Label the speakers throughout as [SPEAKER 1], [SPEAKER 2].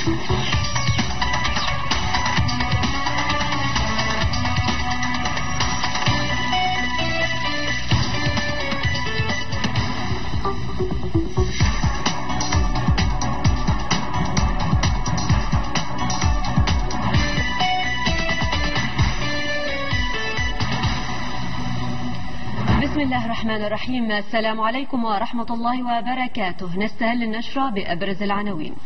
[SPEAKER 1] بسم الله الرحمن الرحيم. السلام عليكم ورحمة الله وبركاته. نستهل النشرة بأبرز العناوين.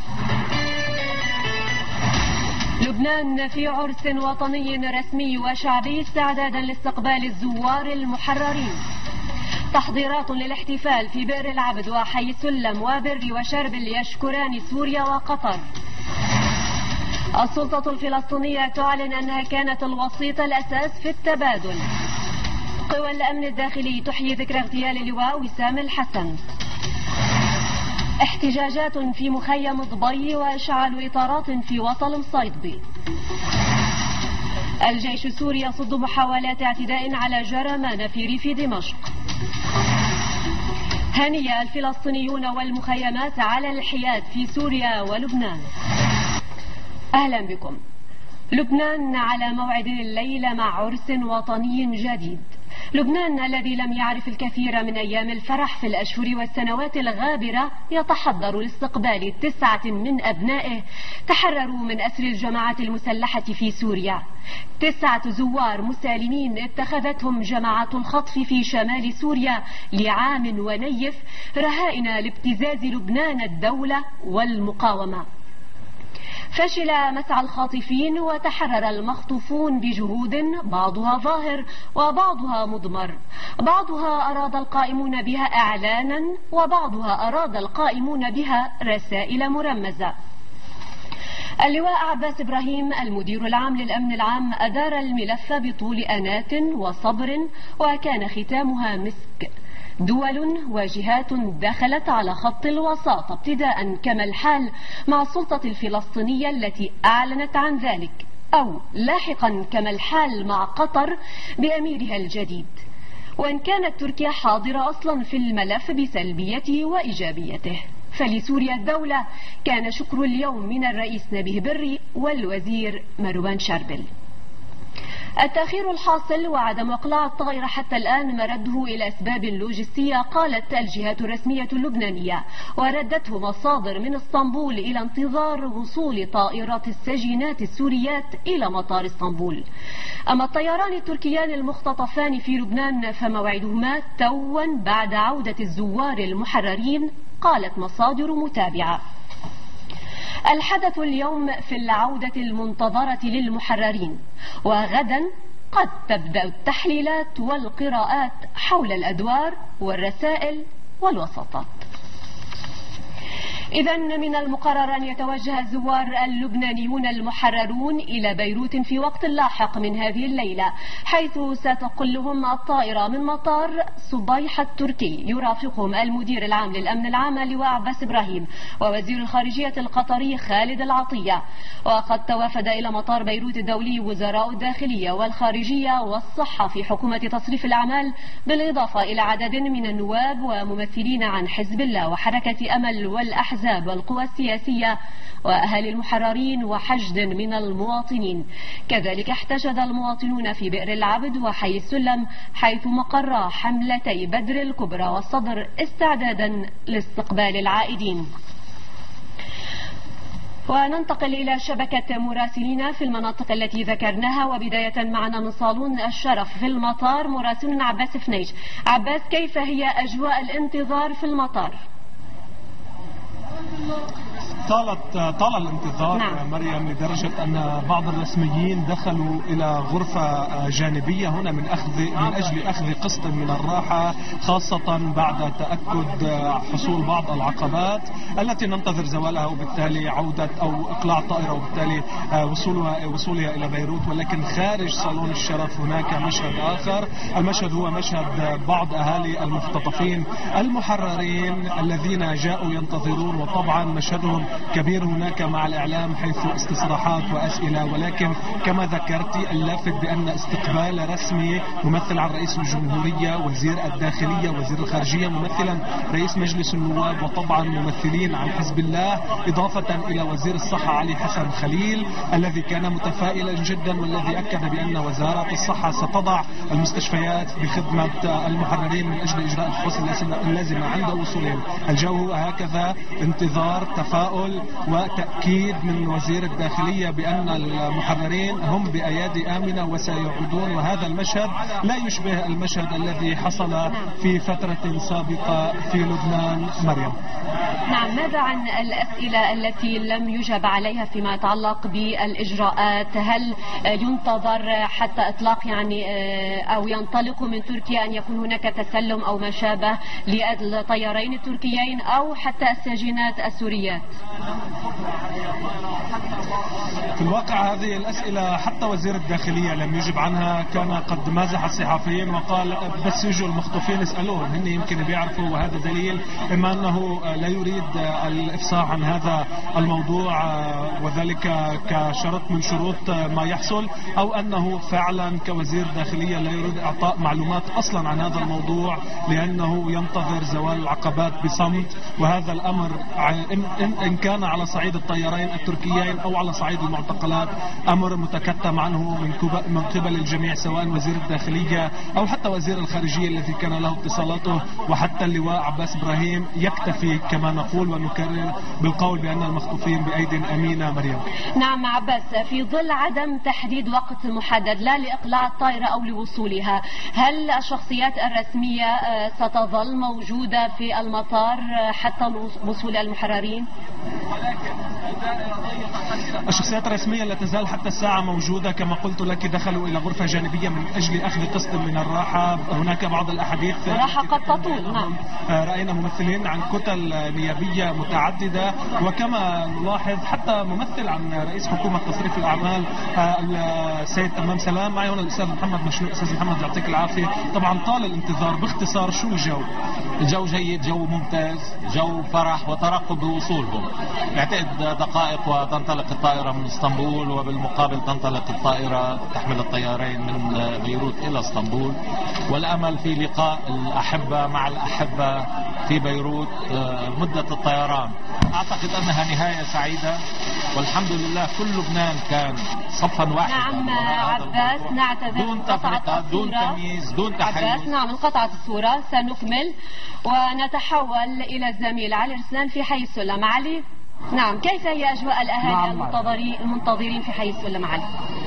[SPEAKER 1] لبنان في عرس وطني رسمي وشعبي استعدادا لاستقبال الزوار المحررين. تحضيرات للاحتفال في بئر العبد وحي السلم وبر وشربل يشكران سوريا وقطر. السلطة الفلسطينية تعلن أنها كانت الوسيط الأساس في التبادل. قوى الأمن الداخلي تحيي ذكرى اغتيال اللواء وسام الحسن. احتجاجات في مخيم ضبي وإشعال إطارات في وصل مصيدبي. الجيش السوري يصد محاولات اعتداء على جرمان في ريف دمشق. هني الفلسطينيون والمخيمات على الحياد في سوريا ولبنان. أهلا بكم. لبنان على موعد الليلة مع عرس وطني جديد. لبنان الذي لم يعرف الكثير من أيام الفرح في الأشهر والسنوات الغابرة يتحضر لاستقبال 9 من أبنائه تحرروا من أسر الجماعات المسلحة في سوريا. 9 زوار مسالمين اتخذتهم جماعات الخطف في شمال سوريا لعام ونيف رهائن لابتزاز لبنان الدولة والمقاومة. فشل مسعى الخاطفين وتحرر المخطوفون بجهود بعضها ظاهر وبعضها مضمر. بعضها أراد القائمون بها إعلانا وبعضها أراد القائمون بها رسائل مرمزة. اللواء عباس إبراهيم المدير العام للأمن العام أدار الملف بطول أنات وصبر وكان ختامها مسك. دول وجهات دخلت على خط الوساطة ابتداء كما الحال مع السلطة الفلسطينية التي أعلنت عن ذلك، أو لاحقا كما الحال مع قطر بأميرها الجديد، وإن كانت تركيا حاضرة أصلا في الملف بسلبيته وإيجابيته. فلسوريا الدولة كان شكر اليوم من الرئيس نبيه بري والوزير مروان شربل. التأخير الحاصل وعدم إقلاع الطائرة حتى الآن مرده إلى أسباب لوجستية قالت الجهات الرسمية اللبنانية، وردته مصادر من اسطنبول إلى انتظار وصول طائرات السجينات السوريات إلى مطار اسطنبول. أما الطيران التركيان المختطفان في لبنان فموعدهما توا بعد عودة الزوار المحررين قالت مصادر متابعة. الحدث اليوم في العودة المنتظرة للمحررين، وغدا قد تبدأ التحليلات والقراءات حول الأدوار والرسائل والوساطات. إذن من المقرر أن يتوجه الزوار اللبنانيون المحررون إلى بيروت في وقت لاحق من هذه الليلة، حيث ستقلهم الطائرة من مطار صبيحة التركي. يرافقهم المدير العام للأمن العام اللواء عباس إبراهيم ووزير الخارجية القطري خالد العطية. وقد توافد إلى مطار بيروت الدولي وزراء الداخلية والخارجية والصحة في حكومة تصريف الأعمال، بالإضافة إلى عدد من النواب وممثلين عن حزب الله وحركة أمل والأحزاب والقوى السياسية وأهالي المحررين وحشد من المواطنين. كذلك احتشد المواطنون في بئر العبد وحي السلم حيث مقر حملتي بدر الكبرى والصدر استعدادا لاستقبال العائدين. وننتقل إلى شبكة مراسلين في المناطق التي ذكرناها، وبداية معنا من صالون الشرف في المطار مراسلنا عباس فنيج. عباس، كيف هي أجواء الانتظار في المطار؟
[SPEAKER 2] طال الانتظار. نعم. مريم، لدرجة أن بعض الرسميين دخلوا إلى غرفة جانبية هنا من أجل أخذ قسط من الراحة، خاصة بعد تأكد حصول بعض العقبات التي ننتظر زوالها، وبالتالي عودة أو إقلاع الطائرة وبالتالي وصولها إلى بيروت. ولكن خارج صالون الشرف هناك مشهد آخر. المشهد هو مشهد بعض أهالي المختطفين المحررين الذين جاءوا ينتظرون، وطبعا مشهدهم كبير هناك مع الإعلام حيث استصلاحات وأسئلة، ولكن كما ذكرت اللافت بأن استقبال رسمي ممثل عن رئيس الجمهورية، وزير الداخلية، وزير الخارجية، ممثلا رئيس مجلس النواب، وطبعا ممثلين عن حزب الله، إضافة إلى وزير الصحة علي حسن خليل الذي كان متفائلا جدا، والذي أكد بأن وزارة الصحة ستضع المستشفيات بخدمة المحررين من أجل إجراء الفحوص اللازمة عند وصولهم. الجو هكذا، انتظار، تفاؤل وتأكيد من وزير الداخلية بأن المحررين هم بأيادي آمنة وسيعودون، وهذا المشهد لا يشبه المشهد الذي حصل في فترة سابقة في لبنان. مريم.
[SPEAKER 1] نعم، ماذا عن الأسئلة التي لم يجب عليها فيما يتعلق بالإجراءات؟ هل ينتظر حتى إطلاق أو ينطلق من تركيا أن يكون هناك تسلم أو ما شابه للطيارين التركيين أو حتى الساجينات السوريات؟
[SPEAKER 2] في الواقع هذه الأسئلة حتى وزير الداخلية لم يجب عنها، كان قد مازح الصحفيين وقال بس يجوا المخطوفين اسألوهم، هن يمكن بيعرفوا، وهذا دليل إما أنه لا يريد الإفصاح عن هذا الموضوع وذلك كشرط من شروط ما يحصل، أو أنه فعلا كوزير داخلية لا يريد إعطاء معلومات أصلا عن هذا الموضوع لأنه ينتظر زوال العقبات بصمت. وهذا الأمر إن كان على صعيد الطيارين التركيين أو على صعيد المعتقلات أمر متكتم عنه من قبل الجميع، سواء وزير الداخلية أو حتى وزير الخارجية الذي كان له اتصالاته، وحتى اللواء عباس إبراهيم. يكتفي كما نقول ونكرر بالقول بأن المخطوفين بأيد أمينة. مريم.
[SPEAKER 1] نعم عباس، في ظل عدم تحديد وقت محدد لا لإقلاع الطائرة أو لوصولها، هل الشخصيات الرسمية ستظل موجودة في المطار حتى وصول المحررين؟
[SPEAKER 2] الشخصيات الرسمية لا تزال حتى الساعة موجودة، كما قلت لك دخلوا إلى غرفة جانبية من أجل أخذ قسط من الراحة. هناك بعض الأحاديث
[SPEAKER 1] الراحة قد تطول. نعم،
[SPEAKER 2] رأينا ممثلين عن كتل نيابية متعددة، وكما نلاحظ حتى ممثل عن رئيس حكومة تصريف الأعمال السيد تمام سلام. معي هنا الأستاذ محمد مشنوق. أستاذ محمد يعطيك العافية. طبعا طال الانتظار، باختصار شو الجو؟
[SPEAKER 3] الجو جيد، جو ممتاز، جو فرح وترقب بوصولهم. يعتقد دقائق وتنطلق الطائرة من اسطنبول، وبالمقابل تنطلق الطائرة تحمل الطيارين من بيروت إلى اسطنبول، والأمل في لقاء الأحبة مع الأحبة في بيروت مدة الطيران. أعتقد أنها نهاية سعيدة، والحمد لله كل لبنان كان صفا واحدا.
[SPEAKER 1] نعم عباس، نعتذر
[SPEAKER 3] دون تفرقة، دون تمييز، دون تحيز.
[SPEAKER 1] نعم، انقطعت الصورة، سنكمل ونتحول إلى الزميل علي رسلان في حي السلم. علي. نعم، كيف هي أجواء الأهالي المنتظرين في حي السلم علي؟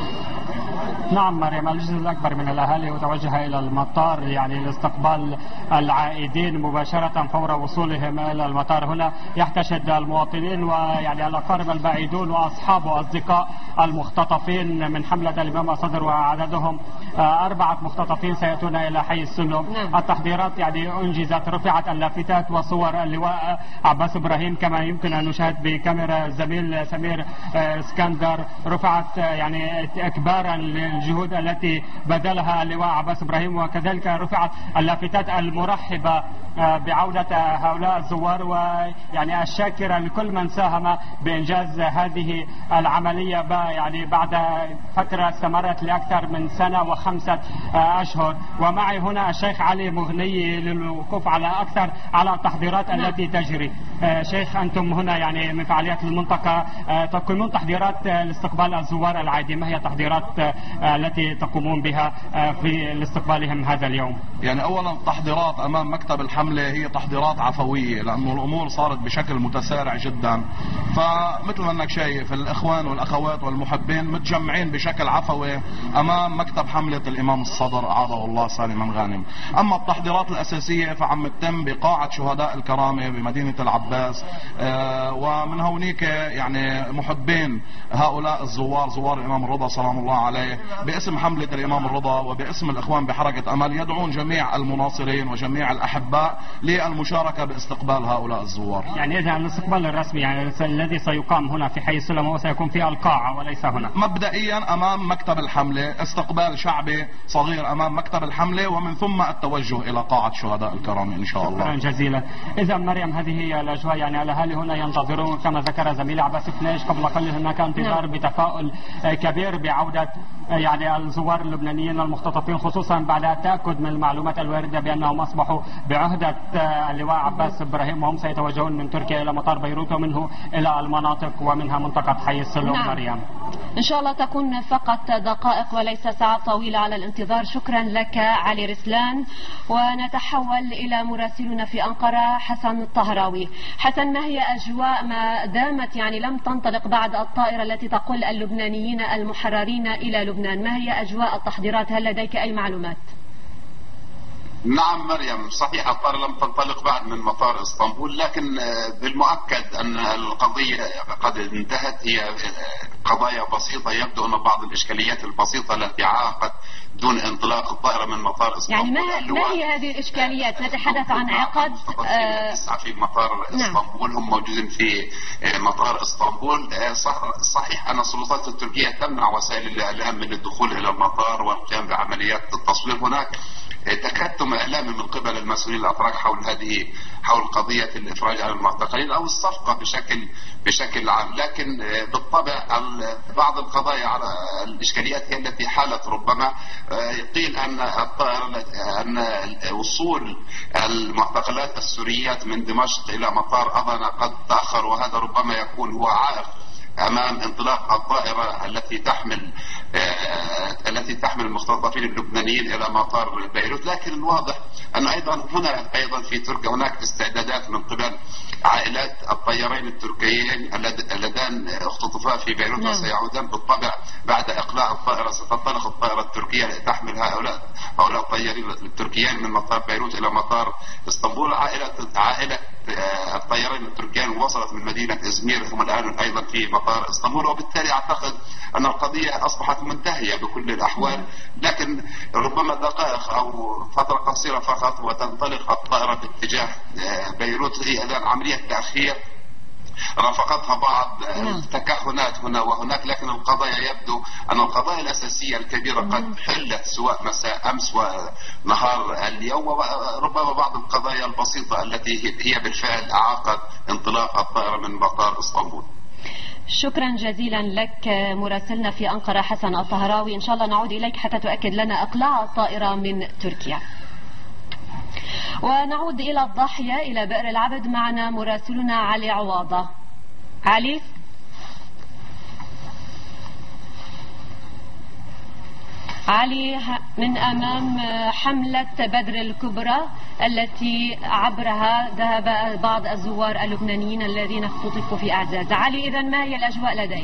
[SPEAKER 4] نعم مريم، الجزء الأكبر من الأهالي متوجه إلى المطار لاستقبال العائدين مباشرة فور وصولهم إلى المطار. هنا يحتشد المواطنين الأقارب البعيدون وأصحاب وأصدقاء المختطفين من حملة الإمام صدر، وعددهم 4 مختطفين سيأتون إلى حي السلم. التحضيرات أنجزت، رفعت اللافتات وصور اللواء عباس إبراهيم كما يمكن أن نشاهد بكاميرا الزميل سمير اسكندر. رفعت إكبارا للجهود التي بذلها اللواء عباس إبراهيم، وكذلك رفعت اللافتات المرحبة بعودة هؤلاء الزوار، الشاكرة لكل من ساهم بإنجاز هذه العملية بعد فترة استمرت لأكثر من سنة و5 أشهر. ومعي هنا الشيخ علي مغني للوقوف أكثر على التحضيرات التي تجري. شيخ، أنتم هنا من فعاليات المنطقة تقومون تحضيرات لاستقبال الزوار العادي، ما هي التحضيرات التي تقومون بها في استقبالهم هذا اليوم؟
[SPEAKER 5] أولا التحضيرات أمام مكتب الحملة هي تحضيرات عفوية، لأنه الأمور صارت بشكل متسارع جدا. فمثل ما أنك شايف الإخوان والأخوات والمحبين متجمعين بشكل عفوي أمام مكتب حملة الإمام الصدر أعاده الله سالما غانم. أما التحضيرات الأساسية فعم تتم بقاعة شهداء الكرامة بمدينة العباس، ومن هونيك محبين هؤلاء الزوار، زوار الإمام الرضا سلام الله عليه، باسم حملة الإمام الرضا وباسم الإخوان بحركة أمل يدعون جميع المناصرين وجميع الأحباء للمشاركة باستقبال هؤلاء الزوار.
[SPEAKER 4] إذا الاستقبال الرسمي الذي سيقام هنا في حي السلم هو سيكون في القاعة وليس هنا؟
[SPEAKER 5] مبدئيا أمام مكتب الحملة، استقبال شعبي صغير أمام مكتب الحملة، ومن ثم التوجه إلى قاعة شهداء الكرامة إن شاء الله.
[SPEAKER 4] شكرا جزيلا. إذا مريم، هذه هي الاجواء يعني الاهالي هنا ينتظرون كما ذكر زميلي عباس فنيش قبل قليل، هناك انتظار بتفاؤل كبير بعوده يعني الزوار اللبنانيين المختطفين، خصوصا بعد التاكد من المعلومات الوارده بانهم اصبحوا بعهده اللواء عباس ابراهيم، وهم سيتوجهون من تركيا الى مطار بيروت ومنه الى المناطق ومنها منطقه حي السلوم. مريم
[SPEAKER 1] ان شاء الله تكون فقط دقائق وليس ساعات طويله على الانتظار. شكرا لك علي رسلان. ونتحول الى مراسلنا في انقره حسن الطهراوي. حسن، ما هي اجواء ما دامت يعني لم تنطلق بعد الطائره التي تقل اللبنانيين المحررين الى لبنان؟ ما هي اجواء التحضيرات؟ هل لديك اي معلومات؟
[SPEAKER 6] نعم مريم، صحيح الطائرة لم تنطلق بعد من مطار اسطنبول، لكن بالمؤكد أن القضية قد انتهت. هي قضايا بسيطة، يبدو أن بعض الإشكاليات البسيطة التي عاقت دون انطلاق الطائرة من مطار اسطنبول.
[SPEAKER 1] يعني ما هي هذه الإشكاليات؟ نتحدث عن عقد
[SPEAKER 6] في مطار اسطنبول. هم موجودين في مطار اسطنبول. صحيح أن السلطات التركية تمنع وسائل الإعلام من الدخول إلى المطار والقيام بعمليات التصوير. هناك تكتم إعلامي من قبل المسؤولين الأتراك حول قضية الإفراج عن المعتقلين أو الصفقة بشكل عام، لكن بالطبع بعض القضايا على الإشكاليات هي التي حالت. ربما قيل أن وصول المعتقلات السوريات من دمشق إلى مطار أضنا قد تأخر، وهذا ربما يكون هو عائق امام انطلاق الطائره التي تحمل المختطفين اللبنانيين الى مطار بيروت. لكن الواضح ان ايضا في تركيا هناك استعدادات من قبل عائلات الطيارين التركيين اللذان اختطفا في بيروت وسيعودان بالطبع بعد اقلاع الطائره. ستنطلق الطائره التركيه لتحمل هؤلاء الطيارين التركيين من مطار بيروت الى مطار اسطنبول. عائله الطيارين التركيين وصلت من مدينه ازمير، هم الان ايضا في مطار اسطنبول، وبالتالي اعتقد ان القضيه اصبحت منتهيه بكل الاحوال. لكن ربما دقائق او فتره قصيره فقط وتنطلق الطائره باتجاه بيروت. هي الان عمليه تاخير رافقتها بعض التكهنات هنا وهناك، لكن القضايا يبدو أن القضايا الأساسية الكبيرة قد حلت سواء مساء أمس ونهار اليوم، وربما بعض القضايا البسيطة التي هي بالفعل أعاقت انطلاق الطائرة من مطار اسطنبول.
[SPEAKER 1] شكرا جزيلا لك مراسلنا في أنقرة حسن الطهراوي. إن شاء الله نعود إليك حتى تؤكد لنا إقلاع الطائرة من تركيا. ونعود إلى الضاحية إلى بئر العبد. معنا مراسلنا علي عواضة. علي من أمام حملة بدر الكبرى التي عبرها ذهب بعض الزوار اللبنانيين الذين اختطفوا في أعزاز. علي، إذن ما هي الأجواء لديك؟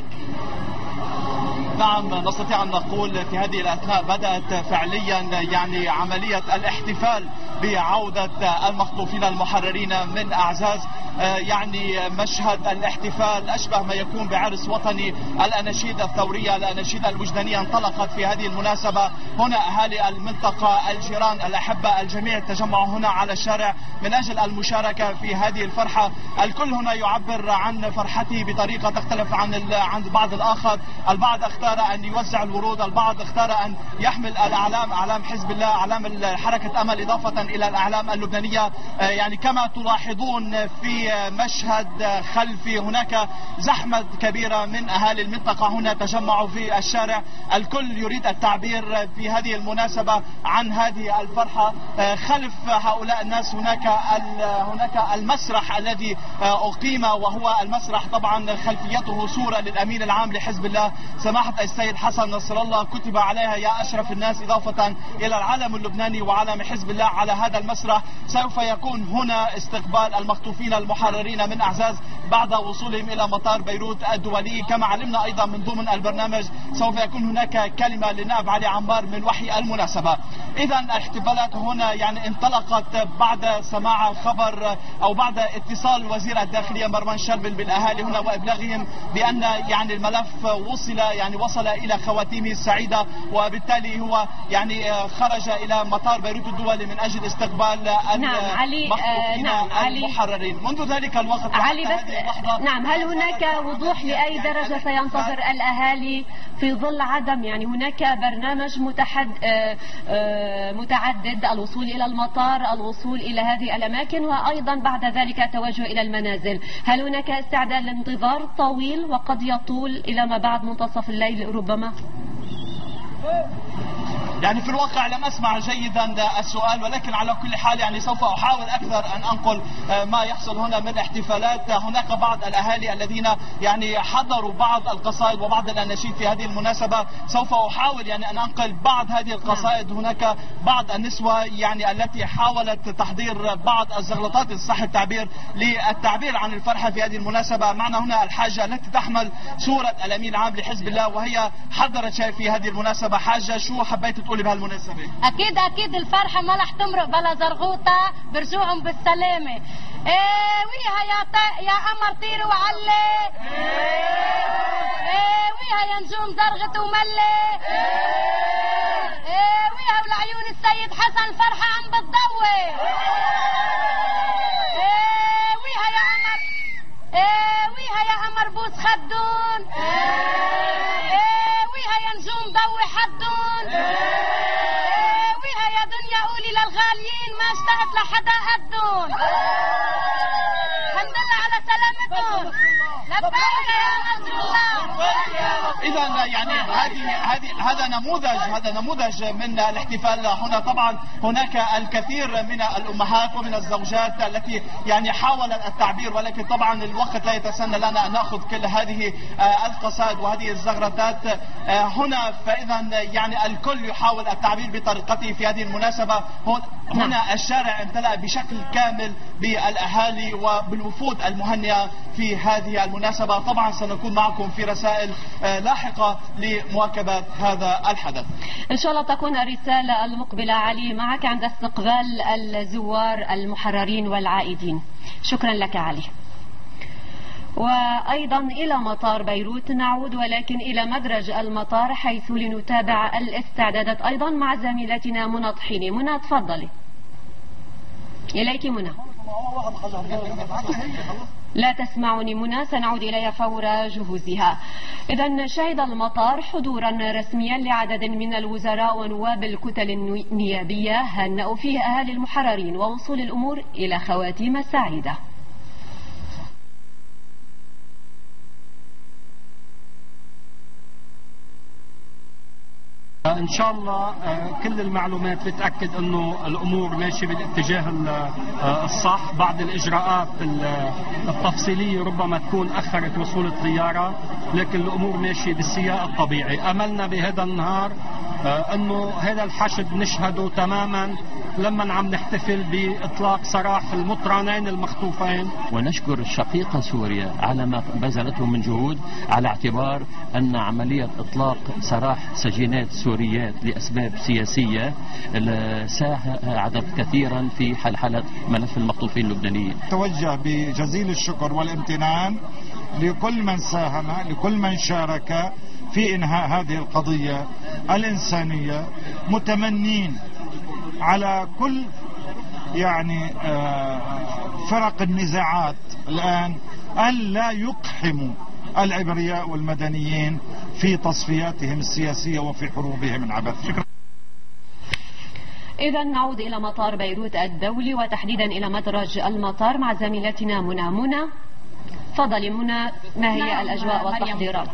[SPEAKER 7] نعم، نستطيع أن نقول في هذه الأثناء بدأت فعليا يعني عملية الاحتفال بعودة المخطوفين المحررين من أعزاز. يعني مشهد الاحتفال أشبه ما يكون بعرس وطني. الأناشيد الثورية، الأناشيد الوجدانية انطلقت في هذه المناسبة. هنا أهالي المنطقة، الجيران، الأحبة، الجميع تجمعوا هنا على الشارع من أجل المشاركة في هذه الفرحة. الكل هنا يعبر عن فرحته بطريقة تختلف عن بعض الآخر. البعض اختار أن يوزع الورود، البعض اختار أن يحمل الأعلام، أعلام حزب الله، أعلام حركة أمل، إضافة إلى الأعلام اللبنانية. يعني كما تلاحظون في مشهد خلفي هناك زحمة كبيرة من أهالي المنطقة هنا تجمعوا في الشارع. الكل يريد التعبير في هذه المناسبة عن هذه الفرحة. خلف هؤلاء الناس هناك المسرح الذي أقيم، وهو المسرح طبعا خلفيته صورة للأمين العام لحزب الله سماحة السيد حسن نصر الله، كتب عليها يا أشرف الناس، إضافة إلى العلم اللبناني وعلم حزب الله. على هذا المسرح سوف يكون هنا استقبال المخطوفين المحررين من أعزاز بعد وصولهم إلى مطار بيروت الدولي. كما علمنا أيضا من ضمن البرنامج سوف يكون هناك كلمة للنائب علي عمار من وحي المناسبة. إذا الاحتفالات هنا يعني انطلقت بعد سماع خبر أو بعد اتصال وزير الداخلية مروان شربل بالأهالي هنا وإبلاغهم بأن يعني الملف وصل إلى خواتيمه السعيدة، وبالتالي هو يعني خرج إلى مطار بيروت الدولي من أجل استقبال المخطوفين المحررين. منذ ذلك الوقت
[SPEAKER 1] علي، بس هل هناك وضوح لأي درجة سينتظر الأهالي في ظل عدم يعني هناك برنامج متعدد، الوصول إلى المطار، الوصول إلى هذه الأماكن، وأيضا بعد ذلك التوجه إلى المنازل. هل هناك استعداد لانتظار طويل وقد يطول إلى ما بعد منتصف الليل ربما؟
[SPEAKER 7] يعني في الواقع لم أسمع جيدا السؤال، ولكن على كل حال يعني سوف أحاول أكثر أن أنقل ما يحصل هنا من احتفالات. هناك بعض الأهالي الذين يعني حضروا بعض القصائد وبعض الأناشيد في هذه المناسبة، سوف أحاول يعني أن أنقل بعض هذه القصائد. هناك بعض النسوة يعني التي حاولت تحضير بعض الزغلطات إن صح التعبير للتعبير عن الفرحة في هذه المناسبة. معنا هنا الحاجة التي تحمل صورة الأمين العام لحزب الله، وهي حضرت شيء في هذه المناسبة. حاجة، شو حبيت تقولي بهالمناسبة؟
[SPEAKER 8] اكيد الفرحه ما رح تمرق بلا زرغوطه، برجوعهم بالسلامه. ويها يا قمر طير وعلي، ويها يا نجوم زرغت وملي، ويها ولعيون السيد حسن الفرحه عم بتضوي، ويها يا قمر، ويها يا قمر بوس خدون، ويها يا نجوم ضوي حدون، ويها يا دنيا قولي للغاليين ما اشتقت لحدا قدون. الحمد لله على سلامتهم. لبيك يا نصر الله.
[SPEAKER 7] إذا يعني هذا نموذج من الاحتفال هنا. طبعا هناك الكثير من الأمهات ومن الزوجات التي يعني حاولت التعبير، ولكن طبعا الوقت لا يتسنى لنا أن نأخذ كل هذه القصائد وهذه الزغرتات هنا. فإذا يعني الكل يحاول التعبير بطريقته في هذه المناسبة. هنا الشارع امتلأ بشكل كامل بالأهالي وبالوفود المهنئة في هذه المناسبة. طبعا سنكون معكم في رسائل لاحقة لمواكبة هذا الحدث.
[SPEAKER 1] إن شاء الله تكون الرسالة المقبلة علي معك عند استقبال الزوار المحررين والعائدين. شكرا لك علي. وأيضا إلى مطار بيروت نعود، ولكن إلى مدرج المطار حيث لنتابع الاستعدادات أيضا مع زميلتنا منى طحيني. منى تفضلي. إليك منى. لا تسمعني منى، سنعود إليها فور جهوزها. إذا شهد المطار حضورا رسميا لعدد من الوزراء ونواب الكتل النيابية هنأوا فيه أهالي المحررين ووصول الأمور إلى خواتيم سعيدة.
[SPEAKER 4] إن شاء الله كل المعلومات بتأكد أنه الأمور ماشية بالاتجاه الصح. بعض الإجراءات التفصيلية ربما تكون أخرت وصول الطيارة، لكن الأمور ماشية بالسياق الطبيعي. أملنا بهذا النهار أنه هذا الحشد نشهده تماما لما عم نحتفل بإطلاق سراح المطرانين المخطوفين.
[SPEAKER 9] ونشكر الشقيقة سوريا على ما بذلته من جهود، على اعتبار أن عملية إطلاق سراح سجينات سوريات لأسباب سياسية ساعدت كثيرا في حل ملف المخطوفين اللبنانيين.
[SPEAKER 10] توجه بجزيل الشكر والامتنان لكل من ساهم، لكل من شارك في إنهاء هذه القضية الإنسانية، متمنين على كل يعني فرق النزاعات الآن ألا يقحموا العبرياء والمدنيين في تصفياتهم السياسية وفي حروبهم العبث. شكرا.
[SPEAKER 1] إذا نعود إلى مطار بيروت الدولي وتحديدا إلى مدرج المطار مع زميلتنا منى. تفضلي منى، ما هي الأجواء والتحضيرات؟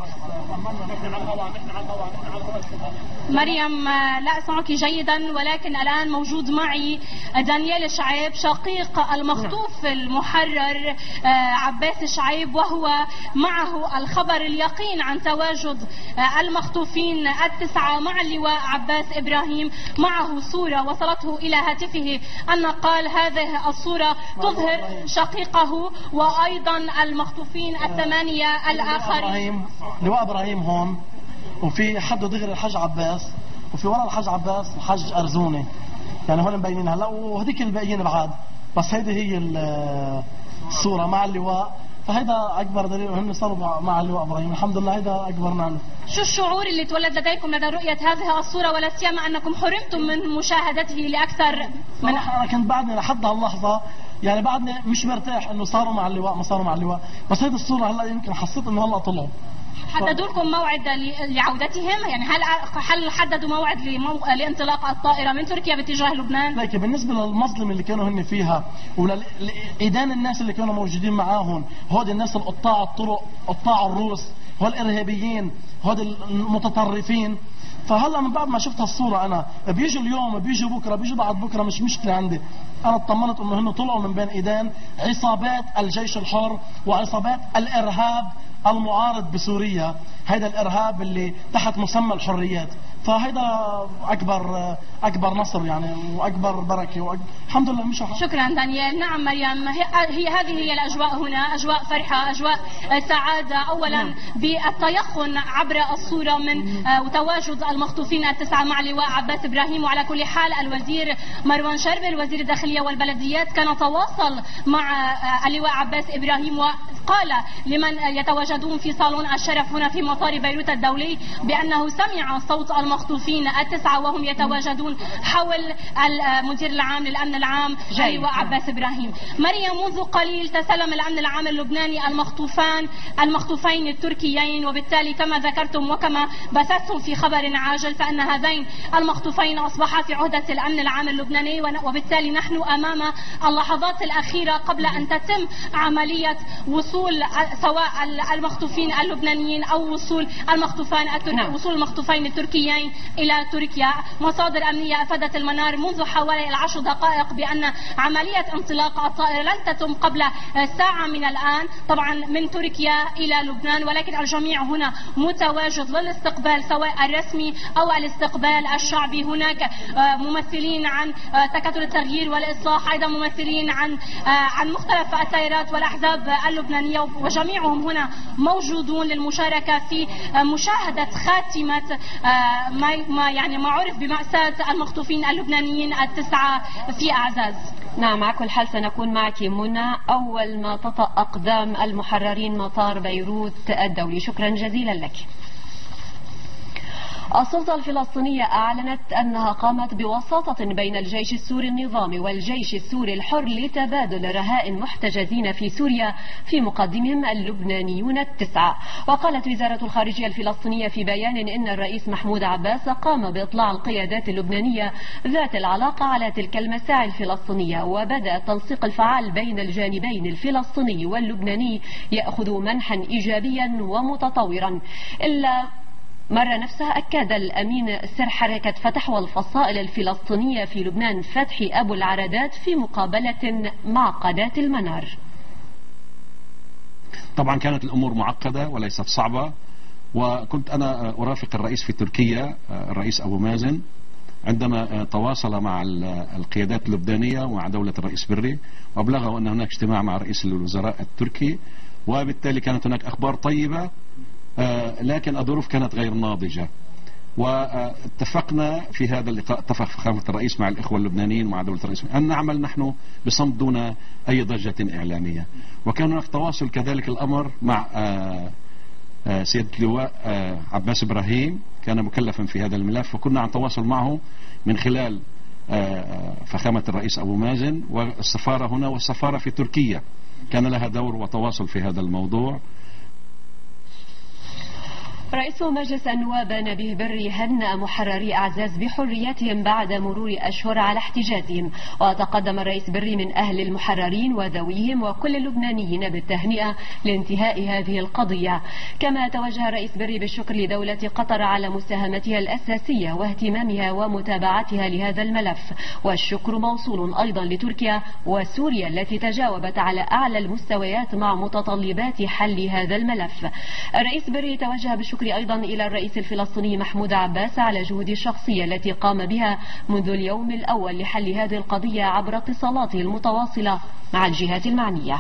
[SPEAKER 8] مريم، لا أسمعك جيدا، ولكن الآن موجود معي دانيال شعيب شقيق المخطوف المحرر عباس شعيب، وهو معه الخبر اليقين عن تواجد المخطوفين التسعة مع اللواء عباس إبراهيم. معه صورة وصلته إلى هاتفه النقال، هذه الصورة تظهر شقيقه وأيضا المخطوفين الثمانية الآخرين.
[SPEAKER 11] لواء إبراهيم هون، وفي حده دغري الحاج عباس، وفي وراء الحاج عباس الحاج أرزوني، يعني هون مبينين هلا، وهذيك الباقيين بعاد، بس هيدي هي الصورة مع اللواء. فهيدا أكبر دليل وهم صاروا مع اللواء إبراهيم. الحمد لله هيدا أكبر معنا.
[SPEAKER 8] شو الشعور اللي تولد لديكم لدى رؤية هذه الصورة، ولا سيما أنكم حرمتم من مشاهدته لأكثر من؟
[SPEAKER 11] أنا كنت بعدني لحد هاللحظة يعني بعدني مش مرتاح انه صاروا مع اللواء ما صاروا مع اللواء. بس هذه الصوره هلا يمكن حسيت انه هلا طلعوا.
[SPEAKER 12] حددوا لكم موعد لعودتهم؟ يعني هل حددوا موعد لانطلاق الطائرة من تركيا باتجاه لبنان؟
[SPEAKER 11] لكن بالنسبة للمظلمة اللي كانوا هن فيها ولإيدان الناس اللي كانوا موجودين معاهم، هود الناس القطاع الطرق، قطاع الروس، هول الإرهابيين، هود المتطرفين. فهلا من بعد ما شفت هالصورة أنا بيجوا اليوم بيجوا بكرة بيجوا بعد بكرة مش مشكلة عندي. أنا اطمنت إنه هن طلعوا من بين إيدان عصابات الجيش الحر وعصابات الإرهاب المعارض بسوريا، هذا الإرهاب اللي تحت مسمى الحريات. فهذا أكبر نصر يعني وأكبر بركة الحمد لله. مش
[SPEAKER 12] شكرا دانيال. نعم مريم، هذه هي الأجواء هنا، أجواء فرحة، أجواء سعادة، أولا بالتيقن عبر الصورة من تواجد المخطوفين التسعة مع اللواء عباس إبراهيم. وعلى كل حال الوزير مروان شربل وزير الداخلية والبلديات كان تواصل مع اللواء عباس إبراهيم وقال لمن يتواجدون في صالون الشرف هنا في مطار بيروت الدولي بأنه سمع صوت المخطوفين التسعة وهم يتواجدون حول المدير العام للأمن العام اللواء عباس إبراهيم. مريم، منذ قليل تسلم الأمن العام اللبناني المخطوفين التركيين، وبالتالي كما ذكرتم وكما بثثتم في خبر عاجل فأن هذين المخطوفين أصبحا في عهدة الأمن العام اللبناني، وبالتالي نحن أمام اللحظات الأخيرة قبل أن تتم عملية وصول سواء المخطوفين اللبنانيين أو وصول المخطوفين التركيين إلى تركيا. مصادر أمنية أفادت المنار منذ حوالي 10 دقائق بأن عملية انطلاق الطائرة لن تتم قبل ساعة من الآن، طبعا من تركيا إلى لبنان، ولكن الجميع هنا متواجد للاستقبال سواء الرسمي أو الاستقبال الشعبي. هناك ممثلين عن تكتل التغيير والإصلاح، أيضا ممثلين عن مختلف التيارات والأحزاب اللبنانية، وجميعهم هنا موجودون للمشاركة في مشاهدة خاتمة ما عرف بمأساة المخطوفين اللبنانيين التسعة في أعزاز.
[SPEAKER 1] نعم، على كل حال سنكون معك منى أول ما تطأ أقدام المحررين مطار بيروت الدولي. شكرا جزيلا لك. السلطة الفلسطينية أعلنت أنها قامت بوساطة بين الجيش السوري النظامي والجيش السوري الحر لتبادل رهائن محتجزين في سوريا في مقدمهم اللبنانيون التسعة. وقالت وزارة الخارجية الفلسطينية في بيان إن الرئيس محمود عباس قام بإطلاع القيادات اللبنانية ذات العلاقة على تلك المساعي الفلسطينية، وبدأ التنسيق الفعال بين الجانبين الفلسطيني واللبناني يأخذ منحا إيجابيا ومتطورا. إلا مرة نفسها أكد الأمين سر حركة فتح والفصائل الفلسطينية في لبنان فتحي أبو العرادات في مقابلة مع قادة المنار.
[SPEAKER 13] طبعا كانت الأمور معقدة وليست صعبة، وكنت أنا أرافق الرئيس في تركيا الرئيس أبو مازن عندما تواصل مع القيادات اللبنانية ومع دولة الرئيس بري، وأبلغه أن هناك اجتماع مع رئيس الوزراء التركي، وبالتالي كانت هناك أخبار طيبة، لكن الظروف كانت غير ناضجة. واتفقنا في هذا اللقاء، اتفق فخامة الرئيس مع الإخوة اللبنانيين ومع دولة الرئيس أن نعمل نحن بصمت دون أي ضجة إعلامية. وكان هناك تواصل كذلك الأمر مع سيادة اللواء عباس إبراهيم، كان مكلفا في هذا الملف، وكنا عن تواصل معه من خلال فخامة الرئيس أبو مازن، والسفارة هنا والسفارة في تركيا كان لها دور وتواصل في هذا الموضوع.
[SPEAKER 1] رئيس مجلس النواب نبيه بري هنأ محرري أعزاز بحريتهم بعد مرور أشهر على احتجازهم، وتقدم الرئيس بري من أهل المحررين وذويهم وكل اللبنانيين بالتهنئة لانتهاء هذه القضية. كما توجه الرئيس بري بالشكر لدولة قطر على مساهمتها الأساسية واهتمامها ومتابعتها لهذا الملف، والشكر موصول أيضا لتركيا وسوريا التي تجاوبت على أعلى المستويات مع متطلبات حل هذا الملف. الرئيس بري توجه بالشكر أيضا إلى الرئيس الفلسطيني محمود عباس على جهود الشخصية التي قام بها منذ اليوم الأول لحل هذه القضية عبر اتصالاته المتواصلة مع الجهات المعنية.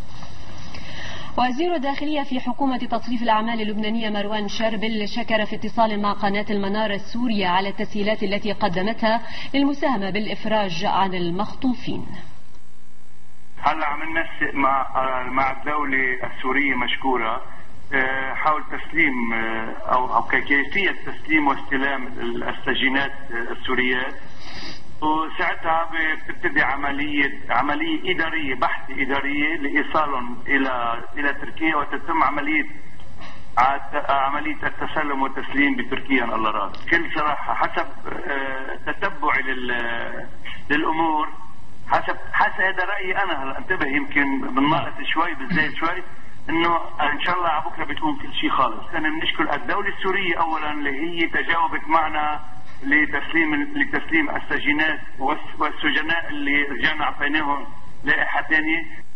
[SPEAKER 1] وزير الداخلية في حكومة تصريف الأعمال اللبنانية مروان شربل شكر في اتصال مع قناة المنار السورية على التسهيلات التي قدمتها للمساهمة بالإفراج عن المخطوفين.
[SPEAKER 14] هلا عم ننسق مع الدولة السورية مشكورة حول تسليم أو كيفية تسليم واستلام السجينات السوريات وساعتها بتبتدي عملية إدارية، بحث إدارية لإيصالهم إلى تركيا، وتتم عملية التسلم والتسليم بتركيا الله راضي. كل صراحة حسب تتبعي للأمور، حسب هذا رأيي أنا. هلا انتبه، يمكن بنناقش شوي بالزيت شوي، انه ان شاء الله على بكره بتكون كل شيء خالص. انا بنشكر الدولة السورية اولا اللي هي تجاوبت معنا لتسليم السجينات والسجناء اللي رجعنا اعطيناهم لائحة ثانية.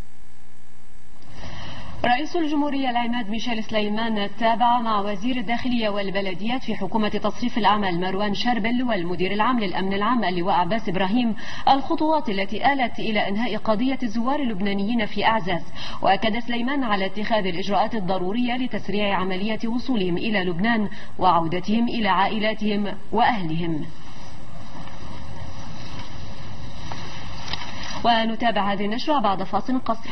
[SPEAKER 1] رئيس الجمهورية العماد ميشيل سليمان تابع مع وزير الداخلية والبلديات في حكومة تصريف الأعمال مروان شربل والمدير العام للأمن العام اللواء عباس إبراهيم الخطوات التي آلت إلى إنهاء قضية الزوار اللبنانيين في أعزاز. وأكد سليمان على اتخاذ الإجراءات الضرورية لتسريع عملية وصولهم إلى لبنان وعودتهم إلى عائلاتهم وأهلهم. ونتابع هذه النشرة بعد فاصل قصير.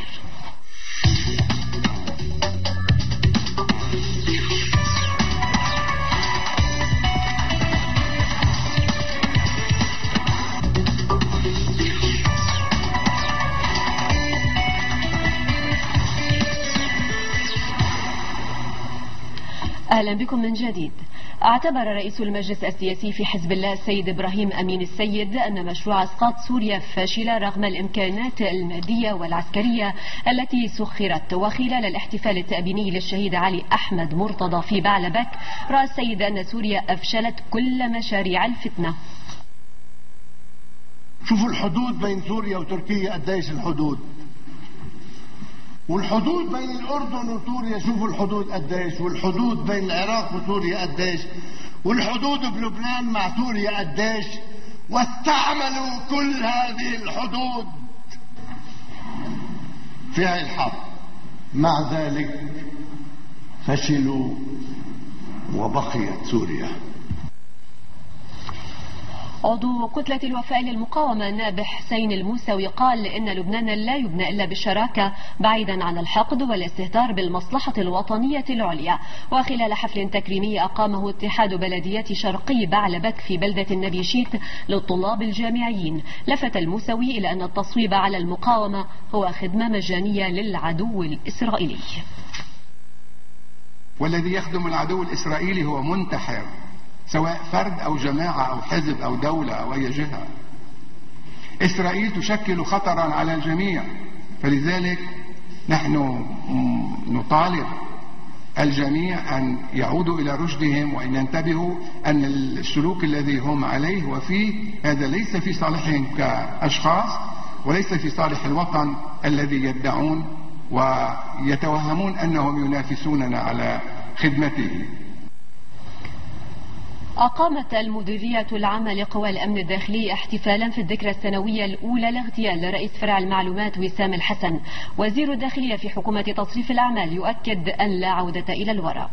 [SPEAKER 1] أهلا بكم من جديد. اعتبر رئيس المجلس السياسي في حزب الله السيد إبراهيم أمين السيد أن مشروع إسقاط سوريا فاشل رغم الإمكانات المادية والعسكرية التي سخرت. وخلال الاحتفال التأبيني للشهيد علي أحمد مرتضى في بعلبك، رأى السيد أن سوريا أفشلت كل مشاريع الفتنة.
[SPEAKER 15] شوفوا الحدود بين سوريا وتركيا قديش الحدود، والحدود بين الأردن وسوريا شوفوا الحدود قديش، والحدود بين العراق وسوريا قديش، والحدود بلبنان مع سوريا قديش، واستعملوا كل هذه الحدود في هذه الحرب. مع ذلك فشلوا وبقيت سوريا.
[SPEAKER 1] عضو كتلة الوفاء للمقاومة النائب حسين الموسوي قال إن لبنان لا يبنى إلا بالشراكة بعيدا عن الحقد والاستهتار بالمصلحة الوطنية العليا. وخلال حفل تكريمي أقامه اتحاد بلديات شرقي بعلبك في بلدة النبي شيت للطلاب الجامعيين، لفت الموسوي إلى أن التصويب على المقاومة هو خدمة مجانية للعدو الإسرائيلي.
[SPEAKER 16] والذي يخدم العدو الإسرائيلي هو منتحر، سواء فرد أو جماعة أو حزب أو دولة أو أي جهة. إسرائيل تشكل خطرا على الجميع، فلذلك نحن نطالب الجميع أن يعودوا إلى رشدهم وأن ينتبهوا أن السلوك الذي هم عليه وفيه هذا ليس في صالحهم كأشخاص، وليس في صالح الوطن الذي يدعون ويتوهمون أنهم ينافسوننا على خدمته.
[SPEAKER 1] أقامت المديرية العامة لقوى الأمن الداخلي احتفالا في الذكرى السنوية الأولى لاغتيال رئيس فرع المعلومات وسام الحسن. وزير الداخلية في حكومة تصريف الأعمال يؤكد أن لا عودة إلى الوراء.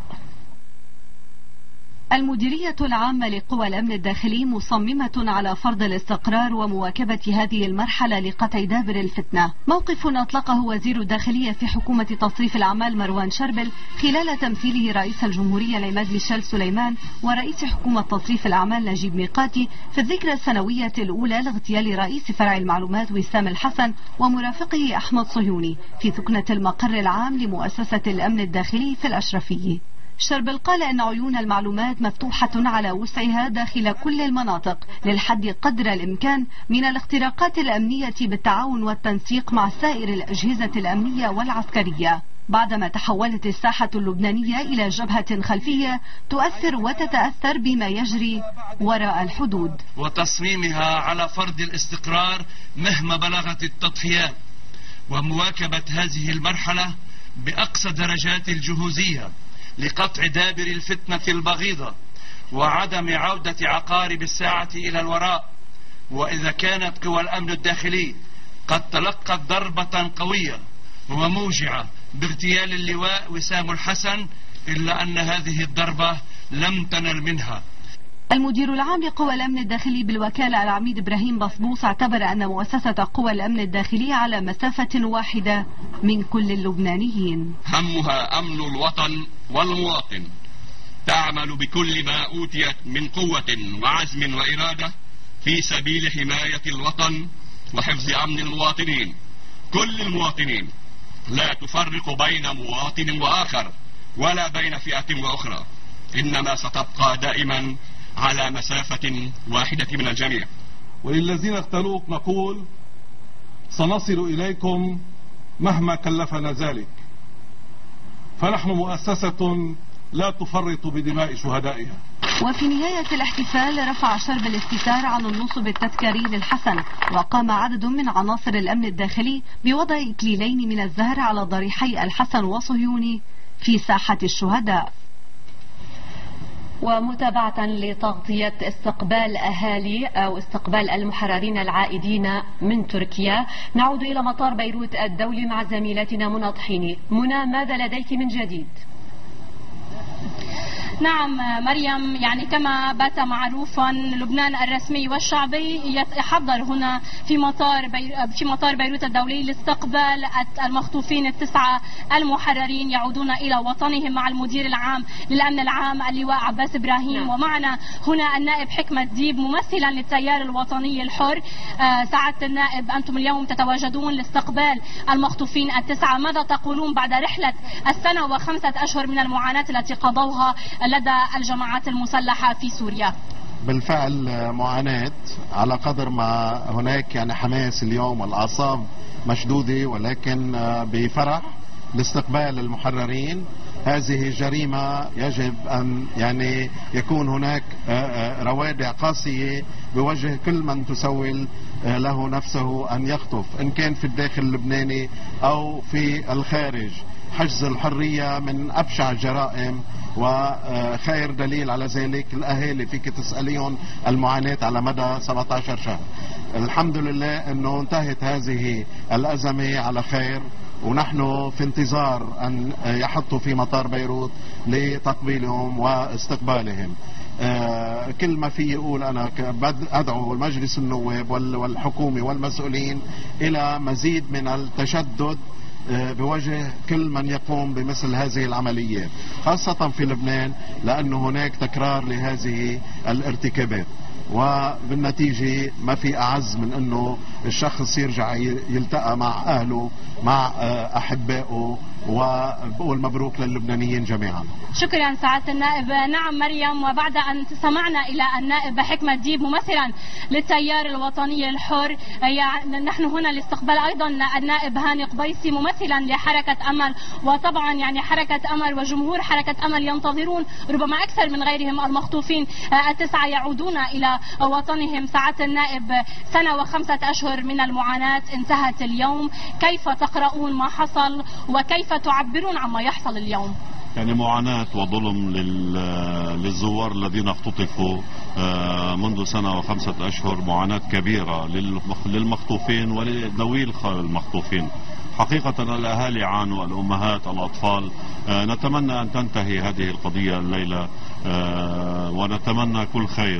[SPEAKER 17] المديرية العامة لقوى الأمن الداخلي مصممة على فرض الاستقرار ومواكبة هذه المرحلة لقطع دابر الفتنة. موقف أطلقه وزير الداخلية في حكومة تصريف الأعمال مروان شربل خلال تمثيله رئيس الجمهورية العماد ميشيل سليمان ورئيس حكومة تصريف الأعمال نجيب ميقاتي في الذكرى السنوية الأولى لاغتيال رئيس فرع المعلومات وسام الحسن ومرافقه أحمد صهيوني في ثكنة المقر العام لمؤسسة الأمن الداخلي في الأشرفية. شربل قال أن عيون المعلومات مفتوحة على وسعها داخل كل المناطق للحد قدر الإمكان من الاختراقات الأمنية بالتعاون والتنسيق مع سائر الأجهزة الأمنية والعسكرية، بعدما تحولت الساحة اللبنانية إلى جبهة خلفية تؤثر وتتأثر بما يجري وراء الحدود،
[SPEAKER 18] وتصميمها على فرض الاستقرار مهما بلغت التضحيات، ومواكبة هذه المرحلة بأقصى درجات الجهوزية لقطع دابر الفتنة البغيضة وعدم عودة عقارب الساعة إلى الوراء. وإذا كانت قوى الأمن الداخلي قد تلقت ضربة قوية وموجعة باغتيال اللواء وسام الحسن، إلا أن هذه الضربة لم تنل منها.
[SPEAKER 17] المدير العام لقوى الأمن الداخلي بالوكالة العميد إبراهيم بصبوص اعتبر أن مؤسسة قوى الأمن الداخلي على مسافة واحدة من كل اللبنانيين.
[SPEAKER 18] همها أمن الوطن والمواطن، تعمل بكل ما أوتيت من قوة وعزم وإرادة
[SPEAKER 19] في سبيل حماية الوطن وحفظ أمن المواطنين. كل المواطنين، لا تفرق بين مواطن وآخر ولا بين فئة وأخرى، إنما ستبقى دائما على مسافة واحدة من الجميع.
[SPEAKER 2] وللذين اغتالوك نقول سنصل إليكم مهما كلفنا ذلك، فنحن مؤسسة لا تفرط بدماء شهدائها.
[SPEAKER 17] وفي نهاية الاحتفال رفع شرب الاستتار عن النصب التذكاري للحسن، وقام عدد من عناصر الأمن الداخلي بوضع إكليلين من الزهر على ضريحي الحسن وصهيوني في ساحة الشهداء.
[SPEAKER 1] ومتابعة لتغطية استقبال أهالي أو استقبال المحررين العائدين من تركيا، نعود إلى مطار بيروت الدولي مع زميلتنا منى طحيني. منى، ماذا لديك من جديد؟
[SPEAKER 12] نعم مريم، يعني كما بات معروفا لبنان الرسمي والشعبي يحضر هنا في مطار بيروت الدولي لاستقبال المخطوفين التسعة المحررين يعودون إلى وطنهم مع المدير العام للأمن العام اللواء عباس إبراهيم. ومعنا هنا النائب حكمة ديب ممثلا للتيار الوطني الحر. سعادة النائب، أنتم اليوم تتواجدون لاستقبال المخطوفين التسعة، ماذا تقولون بعد رحلة السنة و5 أشهر من المعاناة التي قضوها لدى الجماعات المسلحة في سوريا؟
[SPEAKER 20] بالفعل معاناة، على قدر ما هناك يعني حماس اليوم والأعصاب مشدودة، ولكن بفرح لاستقبال المحررين. هذه جريمة يجب أن يعني يكون هناك روادع قاسية بوجه كل من تسول له نفسه أن يخطف، إن كان في الداخل اللبناني أو في الخارج. حجز الحرية من أبشع الجرائم، وخير دليل على ذلك الأهالي فيك تسأليهم المعاناة على مدى 17 شهر. الحمد لله أنه انتهت هذه الأزمة على خير، ونحن في انتظار أن يحطوا في مطار بيروت لتقبيلهم واستقبالهم. كل ما في يقول أنا أدعو مجلس النواب والحكومة والمسؤولين إلى مزيد من التشدد بوجه كل من يقوم بمثل هذه العمليات، خاصة في لبنان، لأن هناك تكرار لهذه الارتكابات، وبالنتيجة ما في أعز من أنه الشخص يرجع يلتقى مع أهله مع أحبائه. وبقول مبروك للبنانيين جميعا.
[SPEAKER 12] شكرا سعادة النائب. نعم مريم، وبعد أن سمعنا إلى النائب حكمة ديب ممثلا للتيار الوطني الحر، نحن هنا لاستقبال أيضا النائب هاني قبيسي ممثلا لحركة أمل. وطبعا يعني حركة أمل وجمهور حركة أمل ينتظرون ربما أكثر من غيرهم المخطوفين التسعة يعودون إلى وطنهم. سعادة النائب، سنة و5 أشهر من المعاناة انتهت اليوم، كيف تقرؤون ما حصل وكيف تعبرون عما يحصل اليوم؟
[SPEAKER 21] يعني معاناة وظلم للزوار الذين اختطفوا منذ سنة و5 أشهر، معاناة كبيرة للمخطوفين ولذوي المخطوفين. حقيقة الأهالي عانوا، الأمهات، الأطفال. نتمنى أن تنتهي هذه القضية الليلة، ونتمنى كل خير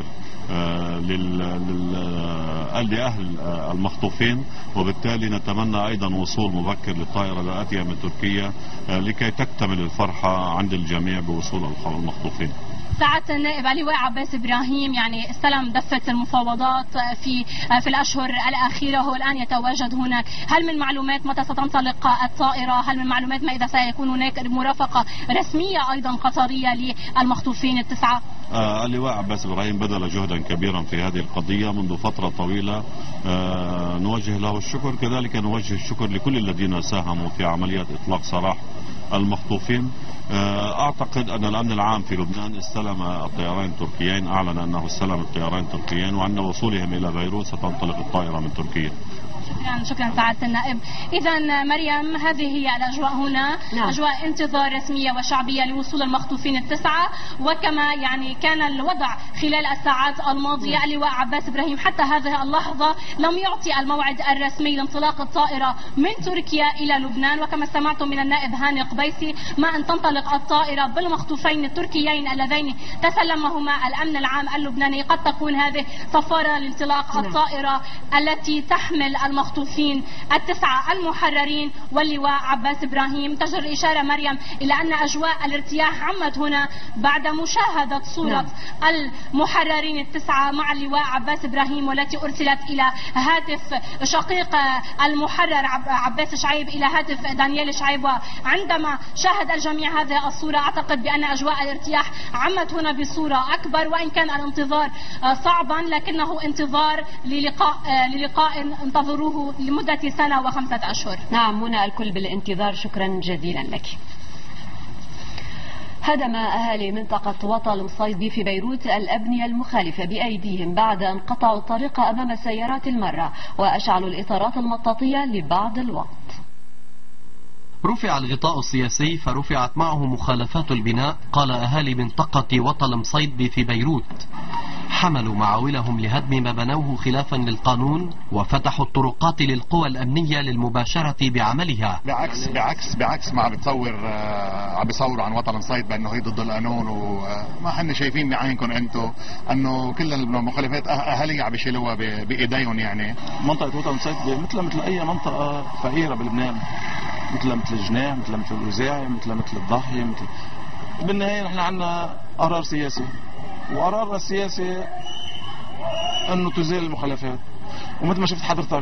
[SPEAKER 21] لأهل المخطوفين، وبالتالي نتمنى أيضا وصول مبكر للطائرة الآتية من تركيا لكي تكتمل الفرحة عند الجميع بوصول المخطوفين.
[SPEAKER 12] سعادة النائب اللواء عباس إبراهيم يعني استلم دفة المفاوضات في الأشهر الأخيرة، هو الآن يتواجد هناك. هل من معلومات متى ستنطلق الطائرة؟ هل من معلومات ما إذا سيكون هناك مرافقة رسمية أيضا قطرية للمخطوفين التسعة؟
[SPEAKER 21] اللواء عباس إبراهيم بذل جهدا كبيرا في هذه القضية منذ فترة طويلة، نوجه له الشكر. كذلك نوجه الشكر لكل الذين ساهموا في عملية إطلاق سراح المخطوفين. أعتقد أن الأمن العام في لبنان استلم الطيارين التركيين، أعلن أنه استلم الطيارين التركيين، وعند وصولهم إلى بيروت ستنطلق الطائرة من تركيا.
[SPEAKER 12] شكرا سعادة النائب. إذا مريم، هذه هي الأجواء هنا. نعم. أجواء انتظار رسمية وشعبية لوصول المخطوفين التسعة، وكما يعني كان الوضع خلال الساعات الماضية، اللواء عباس إبراهيم حتى هذه اللحظة لم يعطي الموعد الرسمي لانطلاق الطائرة من تركيا إلى لبنان. وكما سمعتم من النائب هاني قبيسي، ما أن تنطلق تنطلق الطائرة بالمخطوفين التركيين اللذين تسلمهما الأمن العام اللبناني. قد تكون هذه صفارة لانطلاق الطائرة التي تحمل المخطوفين التسعة المحررين واللواء عباس إبراهيم. تجر الإشارة مريم إلى أن أجواء الارتياح عمت هنا بعد مشاهدة صورة المحررين التسعة مع اللواء عباس إبراهيم، والتي أرسلت إلى هاتف شقيق المحرر عباس شعيب إلى هاتف دانيال شعيب. وعندما شاهد الجميع هذه الصورة أعتقد بأن أجواء الارتياح عمت هنا بصورة أكبر، وإن كان الانتظار صعبا لكنه انتظار للقاء انتظروه لمدة 1 سنة و5 أشهر.
[SPEAKER 1] نعم منى، الكل بالانتظار، شكرا جزيلا لك. هدم أهالي منطقة وطل مصيدي في بيروت الأبنية المخالفة بأيديهم بعد أن قطعوا الطريق أمام سيارات المرة وأشعلوا الإطارات المطاطية لبعض الوقت.
[SPEAKER 3] رفع الغطاء السياسي فرفعت معه مخالفات البناء، قال أهالي منطقة وطل مصيدي في بيروت. حملوا معاولهم لهدم ما بنوه خلافا للقانون وفتحوا الطرقات للقوى الأمنية للمباشرة بعملها.
[SPEAKER 22] بعكس ما عم بيصوروا عن وطن مصيد بأنه هي ضد القانون، وما حنا شايفين بعينكم أنتم أنه كل المخالفات أهالي عم بيشيلوها بإيديهم. يعني
[SPEAKER 23] منطقة وطن مصيد مثل أي منطقة فقيرة بلبنان، مثل الجناح، مثل الوزاعي، مثل الضاحية، بالنهاية نحن عندنا قرار سياسي، وقرارنا السياسي انه تزيل المخالفات. ومثل ما شفت حضرتك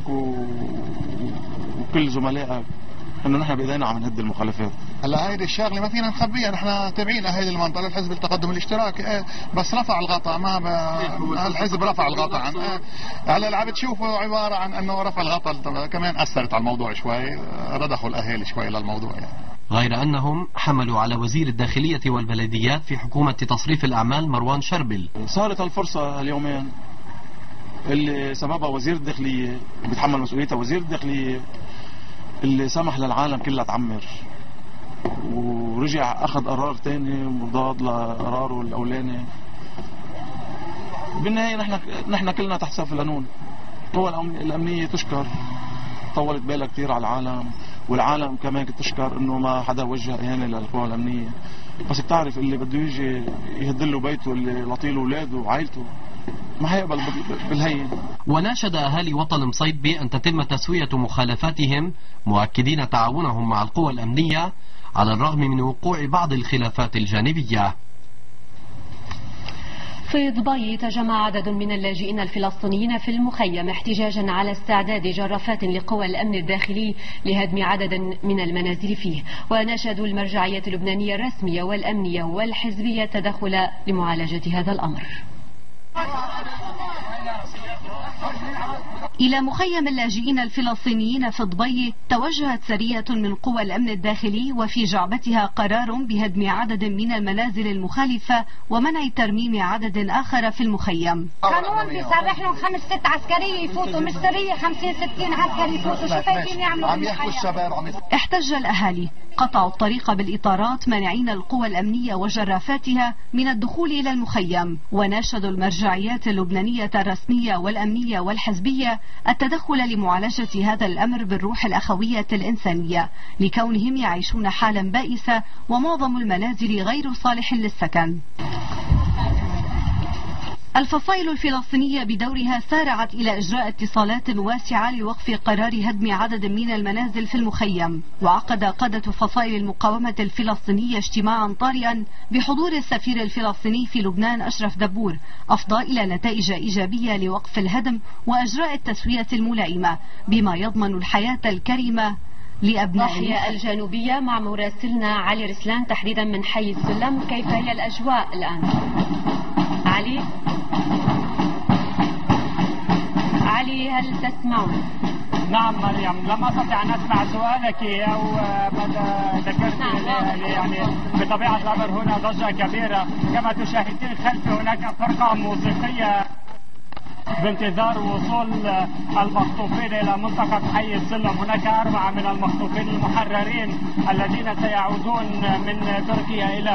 [SPEAKER 23] وكل زملائك انه نحن بايدينا عم نهد المخالفات.
[SPEAKER 22] هلا هيدي الشغله ما فينا نخبيها، نحن تابعين اهالي المنطقه الحزب التقدم الاشتراكي، بس رفع الغطاء، ما الحزب رفع الغطاء عن هلا اللي عم بتشوفوا عباره عن انه رفع الغطاء كمان اثرت على الموضوع شوي، ردخوا الاهالي شوي للموضوع يعني.
[SPEAKER 3] غير أنهم حملوا على وزير الداخلية والبلديات في حكومة تصريف الأعمال مروان شربل.
[SPEAKER 23] صارت الفرصة اليومين اللي سببها وزير الداخلية بيتحمل مسؤوليتها، وزير الداخلية اللي سمح للعالم كلها تعمر ورجع أخذ قرار تاني مضاد لقراره الأولاني. بالنهاية نحن كلنا تحت سقف القانون. القوى الأمنية تشكر، طولت بالها كثير على العالم، والعالم كمان تشكر انه ما حدا وجه اهانه للقوى الامنيه، بس بتعرف اللي بده يجي يهدله بيته، اللي لطيله اولاده وعائلته، ما حيقبل بالهين.
[SPEAKER 3] وناشد اهالي وطن مصيدي ان تتم تسويه مخالفاتهم، مؤكدين تعاونهم مع القوى الامنيه على الرغم من وقوع بعض الخلافات الجانبيه.
[SPEAKER 1] في دبي تجمع عدد من اللاجئين الفلسطينيين في المخيم احتجاجا على استعداد جرافات لقوى الأمن الداخلي لهدم عدد من المنازل فيه، وناشدوا المرجعية اللبنانية الرسمية والأمنية والحزبية التدخل لمعالجة هذا الأمر.
[SPEAKER 17] إلى مخيم اللاجئين الفلسطينيين في دبي توجهت سرية من قوى الأمن الداخلي وفي جعبتها قرار بهدم عدد من المنازل المخالفة ومنع ترميم عدد آخر في المخيم.
[SPEAKER 8] قانون بيسرح لهم 5-6 عسكرية يفوتوا، مش سرية 50-60 عسكري يفوتوا. شو فايدين يعملوا؟
[SPEAKER 22] عم يحكوا الشباب.
[SPEAKER 17] احتج الأهالي، قطعوا الطريق بالإطارات مانعين القوى الأمنية وجرافاتها من الدخول إلى المخيم، وناشدوا المرجعيات اللبنانية الرسمية والأمنية والحزبية التدخل لمعالجة هذا الأمر بالروح الأخوية الإنسانية، لكونهم يعيشون حالا بائسة ومعظم المنازل غير صالح للسكن. الفصائل الفلسطينية بدورها سارعت إلى إجراء اتصالات واسعة لوقف قرار هدم عدد من المنازل في المخيم، وعقد قادة فصائل المقاومة الفلسطينية اجتماعا طارئا بحضور السفير الفلسطيني في لبنان أشرف دبور أفضى إلى نتائج إيجابية لوقف الهدم وإجراء التسوية الملائمة بما يضمن الحياة الكريمة لأبناء
[SPEAKER 1] الناحية الجنوبية مع مراسلنا علي رسلان تحديدا من حي السلم. كيف هي الأجواء الآن؟ علي هل تسمعون؟
[SPEAKER 4] نعم مريم، لم أستطع أن أسمع سؤالك أو ماذا ذكرت. يعني بطبيعة الأمر هنا ضجة كبيرة كما تشاهدين خلفي، هناك فرقة موسيقية بانتظار وصول المخطوفين إلى منطقة حي السلم. هناك 4 من المخطوفين المحررين الذين سيعودون من تركيا إلى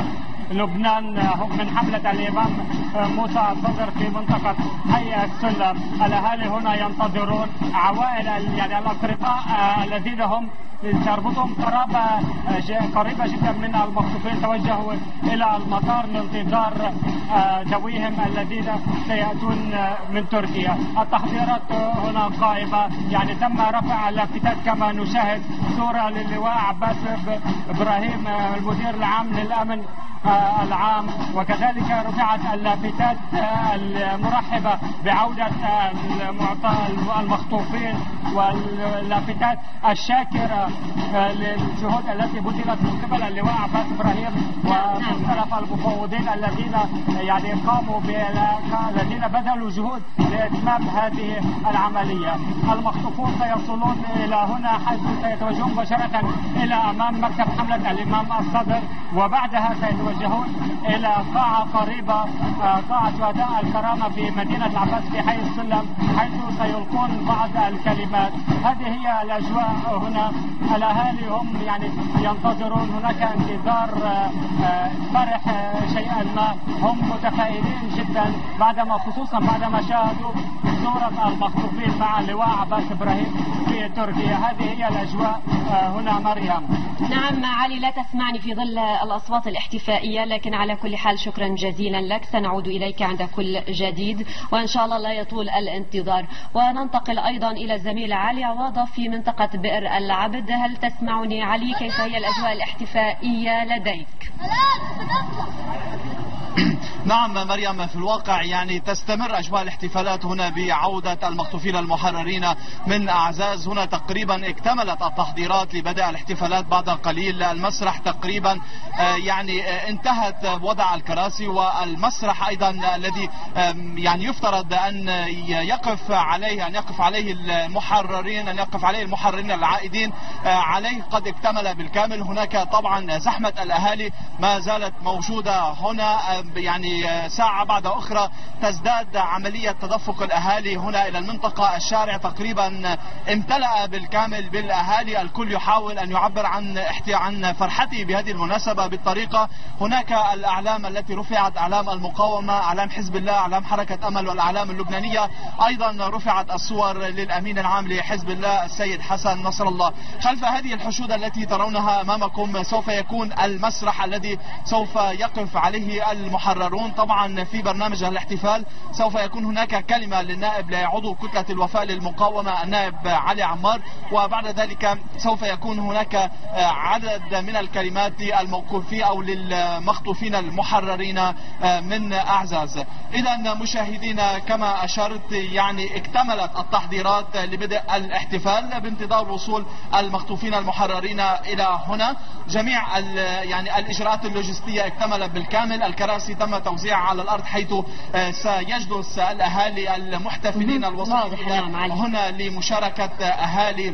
[SPEAKER 4] لبنان هم من حملة الإمام موسى الصدر في منطقة حي السلم. الأهالي هنا ينتظرون عوائل يعني الأقرباء الذين هم تربطهم قريبة جدا من المخطوفين توجهوا إلى المطار لانتظار ذويهم الذين سيأتون من تركيا. التحضيرات هنا قائمة، يعني تم رفع اللافتات كما نشاهد صورة للواء عباس إبراهيم المدير العام للأمن العام، وكذلك رفعت اللافتات المرحبة بعودة المخطوفين واللافتات الشاكرة للجهود التي بذلت من قبل اللواء عباس إبراهيم ومختلف المفوضين الذين يعني قاموا الذين بذلوا جهود لإتمام هذه العملية. المخطوفون سيصلون إلى هنا حيث سيتوجهون مباشرة إلى أمام مكتب حملة الإمام الصدر، وبعدها سيتوجهون إلى قاعة قريبة قاعة شهداء الكرامة في مدينة العباس في حي السلم، حيث سيلقون بعض الكلمات. هذه هي الأجواء هنا. الأهالي هم يعني ينتظرون، هناك انتظار فرح شيئا ما، هم متفائلين جدا خصوصا بعدما شاهدوا صورة المخطوفين مع اللواء عباس إبراهيم في تركيا. هذه هي الأجواء هنا مريم.
[SPEAKER 1] نعم علي، لا تسمعني في ظل الأصوات الاحتفائية، لكن على كل حال شكرا جزيلا لك، سنعود إليك عند كل جديد وإن شاء الله لا يطول الانتظار. وننتقل أيضا إلى الزميل علي عواضة في منطقة بئر العبد. هل تسمعني علي؟ كيف هي الأجواء الاحتفائية لديك؟
[SPEAKER 5] نعم مريم، في الواقع يعني تستمر أجواء الاحتفالات هنا بعودة المخطوفين المحررين من أعزاز. هنا تقريبا اكتملت التحضيرات لبدء الاحتفالات بعد قليل. المسرح تقريبا يعني انتهت وضع الكراسي، والمسرح أيضا الذي يعني يفترض أن يقف عليه المحررين العائدين عليه قد اكتمل بالكامل. هناك طبعا زحمة الأهالي ما زالت موجودة هنا، يعني ساعة بعد أخرى تزداد عملية تدفق الأهالي هنا إلى المنطقة. الشارع تقريبا امتلأ بالكامل بالأهالي، الكل يحاول أن يعبر عن فرحته بهذه المناسبة بالطريقة. هناك الأعلام التي رفعت، أعلام المقاومة، أعلام حزب الله، أعلام حركة أمل والأعلام اللبنانية. أيضا رفعت الصور للأمين العام لحزب الله السيد حسن نصر الله. خلف هذه الحشود التي ترونها أمامكم سوف يكون المسرح الذي سوف يقف عليه المحررون. طبعا في برنامج الاحتفال سوف يكون هناك كلمة للنائب لعضو كتلة الوفاء للمقاومة النائب علي عمار، وبعد ذلك سوف يكون هناك عدد من الكلمات الموقوفين أو للمخطوفين المحررين من أعزاز. إذا مشاهدينا كما أشرت يعني اكتملت التحضيرات لبدء الاحتفال بانتظار وصول المخطوفين المحررين إلى هنا. جميع يعني الإجراءات اللوجستية اكتملت بالكامل. الكراسي تم توزيعها على الأرض حيث سيجلس الأهالي المحتفلين الوصول هنا لمشاركة أهالي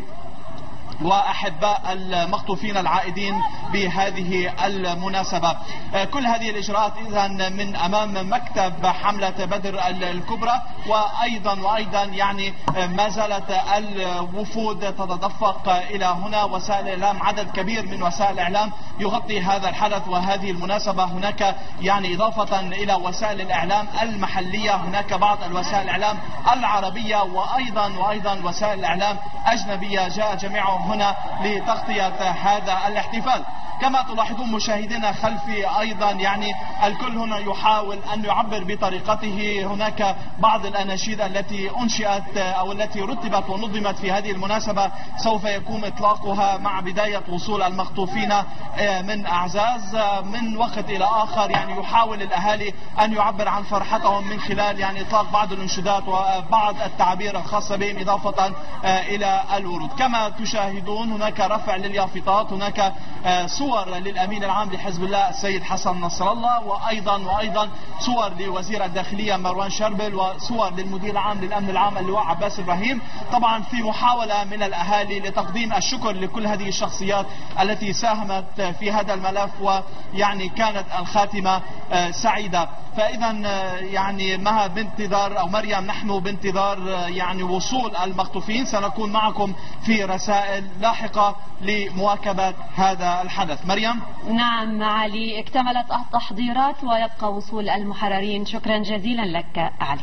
[SPEAKER 5] وأحباء المخطوفين العائدين بهذه المناسبة. كل هذه الإجراءات إذن من أمام مكتب حملة بدر الكبرى. وأيضا يعني ما زالت الوفود تتدفق إلى هنا. وسائل الإعلام، عدد كبير من وسائل الإعلام يغطي هذا الحدث وهذه المناسبة. هناك يعني إضافة إلى وسائل الإعلام المحلية، هناك بعض الوسائل الإعلام العربية وأيضا وسائل الإعلام أجنبية جاء جميعهم هنا لتغطية هذا الاحتفال. كما تلاحظون مشاهدينا خلفي أيضا يعني الكل هنا يحاول أن يعبر بطريقته. هناك بعض الأناشيد التي أنشئت أو التي رتبت ونظمت في هذه المناسبة سوف يكون إطلاقها مع بداية وصول المخطوفين من أعزاز. من وقت إلى آخر يعني يحاول الأهالي أن يعبر عن فرحتهم من خلال يعني إطلاق بعض الانشودات وبعض التعبير الخاصة بهم إضافة إلى الورود. كما تشاهدون هناك رفع لليافطات، هناك صور للأمين العام لحزب الله السيد حسن نصر الله، وأيضا صور لوزير الداخلية مروان شربل، وصور للمدير العام للأمن العام اللواء عباس إبراهيم. طبعا في محاولة من الأهالي لتقديم الشكر لكل هذه الشخصيات التي ساهمت في هذا الملف، ويعني كانت الخاتمة سعيدة. فإذا يعني مها بانتظار أو مريم نحن بانتظار يعني وصول المخطوفين. سنكون معكم في رسائل لاحقة لمواكبة هذا هذا الحدث. مريم.
[SPEAKER 1] نعم علي، اكتملت التحضيرات ويبقى وصول المحررين. شكرا جزيلا لك علي.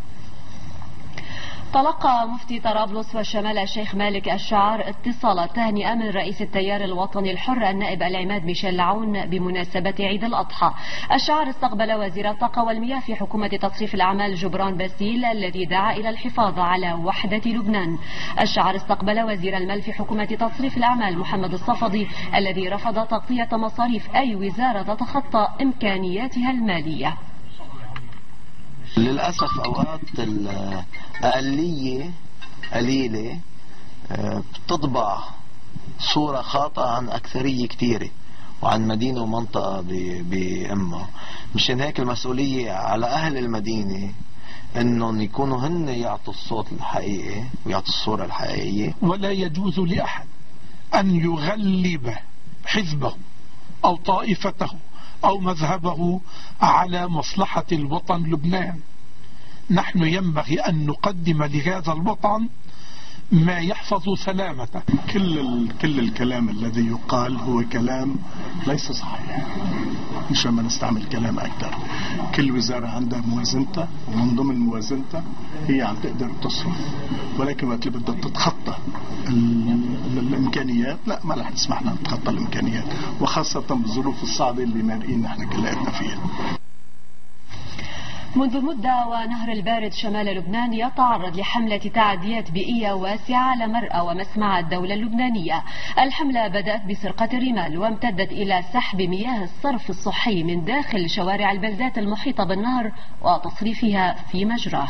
[SPEAKER 1] تلقى مفتي طرابلس والشمال الشيخ مالك الشعر اتصال تهنئة من رئيس التيار الوطني الحر النائب العماد ميشيل لعون بمناسبة عيد الأضحى. الشعر استقبل وزير الطاقة والمياه في حكومة تصريف الأعمال جبران باسيل الذي دعا إلى الحفاظ على وحدة لبنان. الشعر استقبل وزير المال في حكومة تصريف الأعمال محمد الصفدي الذي رفض تغطية مصاريف أي وزارة تتخطى إمكانياتها المالية.
[SPEAKER 6] للأسف أوقات الأقلية قليلة بتطبع صورة خاطئة عن أكثرية كثيرة وعن مدينة ومنطقة بأمها. مشان هيك المسؤولية على أهل المدينة أنهم يكونوا هن يعطوا الصوت الحقيقي ويعطوا الصورة الحقيقية.
[SPEAKER 7] ولا يجوز لأحد أن يغلب حزبه أو طائفته أو مذهبه على مصلحة الوطن لبنان. نحن ينبغي أن نقدم لهذا الوطن ما يحفظ سلامته.
[SPEAKER 9] كل الكلام الذي يقال هو كلام ليس صحيح، مش ما نستعمل كلام أكثر. كل وزارة عندها موازنتها ومن ضمن موازنتها هي عم تقدر تصرف، ولكن وقت اللي بدها تتخطى الإمكانيات لا، ما رح نسمح لها نتخطى الإمكانيات، وخاصة بالظروف الصعبة اللي مارقين نحن كلياتنا فيها.
[SPEAKER 1] منذ مدة ونهر البارد شمال لبنان يتعرض لحملة تعديات بيئية واسعة على مرأى ومسمع الدولة اللبنانية. الحملة بدأت بسرقة الرمال وامتدت إلى سحب مياه الصرف الصحي من داخل شوارع البلدات المحيطة بالنهر وتصريفها في مجراه.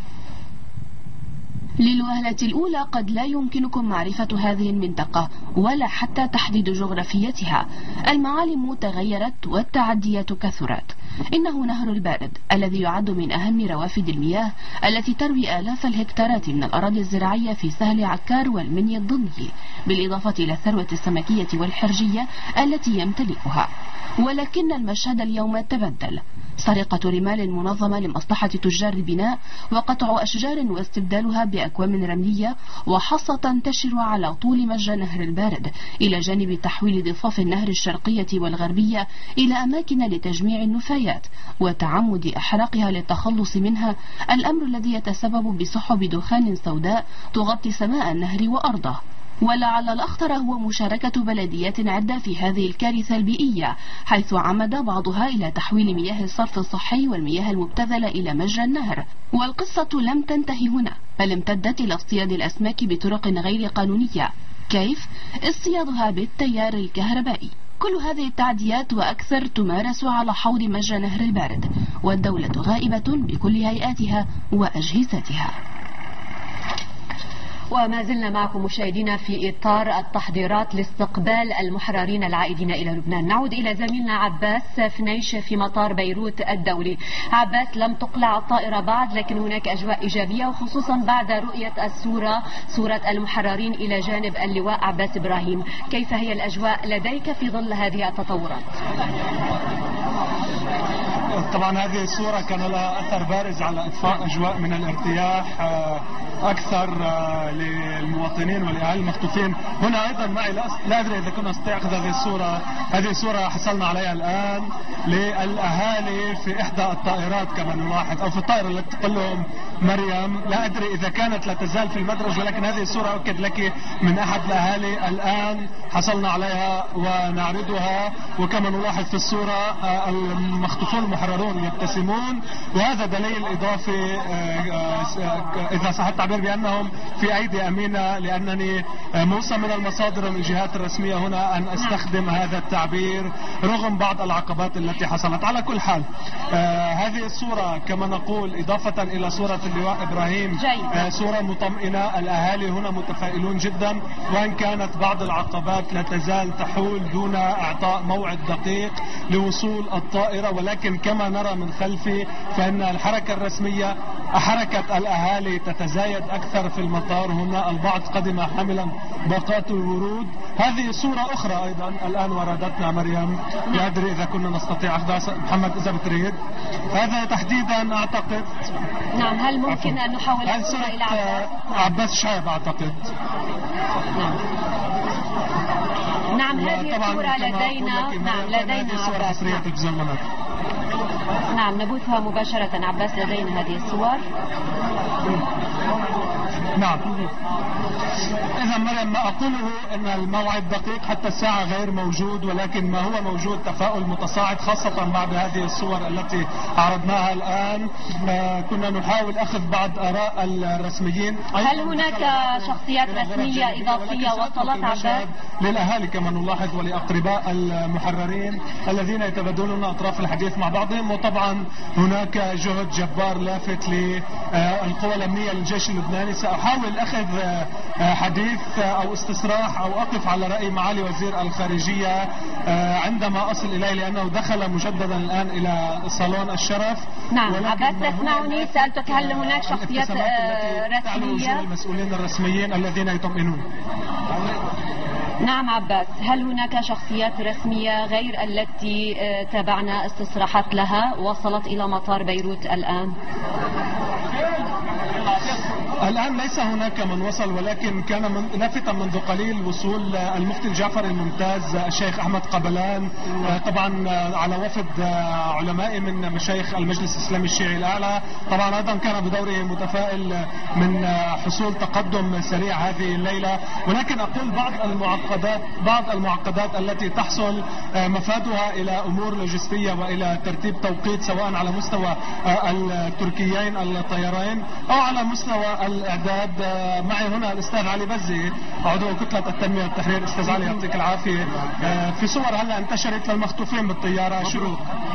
[SPEAKER 24] للوهلة الأولى قد لا يمكنكم معرفة هذه المنطقة ولا حتى تحديد جغرافيتها. المعالم تغيرت والتعديات كثرت. إنه نهر البارد الذي يعد من أهم روافد المياه التي تروي آلاف الهكتارات من الأراضي الزراعية في سهل عكار والمنيا الضمني، بالإضافة إلى الثروة السمكية والحرجية التي يمتلكها. ولكن المشهد اليوم تبدل. سرقة رمال منظمة لمصلحة تجار البناء وقطع أشجار واستبدالها بأكوام رملية وحصى تنتشر على طول مجرى نهر البارد، إلى جانب تحويل ضفاف النهر الشرقية والغربية إلى أماكن لتجميع النفايات وتعمد إحراقها للتخلص منها، الأمر الذي يتسبب بسحب دخان سوداء تغطي سماء النهر وأرضه. ولعل الأخطر هو مشاركة بلديات عدة في هذه الكارثة البيئية، حيث عمد بعضها إلى تحويل مياه الصرف الصحي والمياه المبتذلة إلى مجرى النهر. والقصة لم تنتهي هنا، بل امتدت إلى اصطياد الأسماك بطرق غير قانونية. كيف؟ اصطيادها بالتيار الكهربائي. كل هذه التعديات وأكثر تمارس على حوض مجرى نهر البارد، والدولة غائبة بكل هيئاتها وأجهزتها.
[SPEAKER 1] وما زلنا معكم مشاهدينا في إطار التحضيرات لاستقبال المحررين العائدين إلى لبنان. نعود إلى زميلنا عباس فنيش في مطار بيروت الدولي. عباس، لم تقلع الطائرة بعد، لكن هناك أجواء إيجابية، وخصوصا بعد رؤية صورة المحررين إلى جانب اللواء عباس إبراهيم. كيف هي الأجواء لديك في ظل هذه التطورات؟
[SPEAKER 2] طبعا هذه الصورة كان لها أثر بارز على إضفاء أجواء من الارتياح أكثر للمواطنين والأهالي المخطوفين. هنا أيضا معي لا أدري إذا كنا نستطيع أخذ هذه الصورة. هذه الصورة حصلنا عليها الآن للأهالي في إحدى الطائرات كما نلاحظ، أو في الطائرة التي تقلهم مريم. لا أدري إذا كانت لا تزال في المدرج، ولكن هذه الصورة أؤكد لك من أحد الأهالي الآن حصلنا عليها ونعرضها. وكما نلاحظ في الصورة المخطوفون المحررون يبتسمون، وهذا دليل إضافي إذا صح التعبير بأنهم في أيدي أمينة، لأنني موصى من المصادر ومن الجهات الرسمية هنا أن أستخدم هذا التعبير رغم بعض العقبات التي حصلت. على كل حال هذه الصورة كما نقول إضافة إلى صورة اللواء إبراهيم صورة مطمئنة. الأهالي هنا متفائلون جدا، وإن كانت بعض العقبات لا تزال تحول دون إعطاء موعد دقيق لوصول الطائرة. ولكن كما نرى من خلفي فإن الحركة الرسمية، حركة الأهالي تتزايد أكثر في المطار. هنا البعض قدم حاملا باقات الورود. هذه صورة أخرى أيضا الآن وردتنا مريم، لا أدري إذا كنا نستطيع أخذها. محمد إذا بتريد هذا تحديدا أعتقد.
[SPEAKER 1] نعم، هل ممكن أن نحول الصورة إلى
[SPEAKER 2] عباس شايب أعتقد.
[SPEAKER 1] نعم هذه الصورة لدينا. نعم لدينا عباس. نعم نبثها مباشرة عباس، لدينا هذه الصور.
[SPEAKER 2] نعم. إذا مريم ما أقوله أن الموعد دقيق، حتى الساعة غير موجود، ولكن ما هو موجود تفاؤل متصاعد خاصة بعد هذه الصور التي عرضناها الآن. كنا نحاول أخذ بعض آراء الرسميين.
[SPEAKER 1] هل هناك شخصيات رسمية إضافية وصلت عباس؟
[SPEAKER 2] للأهالي كما نلاحظ ولأقرباء المحررين الذين يتبادلون أطراف الحديث مع بعضهم، وطبعا هناك جهد جبار لافت للقوى الأمنية للجيش اللبناني. سأحاول أخذ حديث أو استصراح أو أقف على رأي معالي وزير الخارجية عندما أصل إليه، لأنه دخل مجددا الآن إلى صالون الشرف.
[SPEAKER 1] نعم عباس تسمعني، سألتك هل هناك شخصيات رسمية؟
[SPEAKER 2] المسؤولين الرسميين الذين يطمئنون.
[SPEAKER 1] نعم عباس، هل هناك شخصيات رسمية غير التي تابعنا استصراحات لها وصلت إلى مطار بيروت الآن؟
[SPEAKER 2] الآن ليس هناك من وصل، ولكن كان لافتا منذ قليل وصول المفتي الجعفر الممتاز الشيخ أحمد قبلان، طبعا على وفد علماء من مشايخ المجلس الإسلامي الشيعي الأعلى. طبعا أيضا كان بدوره متفائل من حصول تقدم سريع هذه الليلة، ولكن أقول بعض المعقدات التي تحصل مفادها إلى أمور لوجستية وإلى ترتيب توقيت، سواء على مستوى التركيين الطيارين أو على مستوى الإعداد. معي هنا الأستاذ علي بزي عضو كتلة التنمية والتحرير. أستاذ علي يعطيك العافية. في صور هلا انتشرت للمخطوفين بالطيارة، شو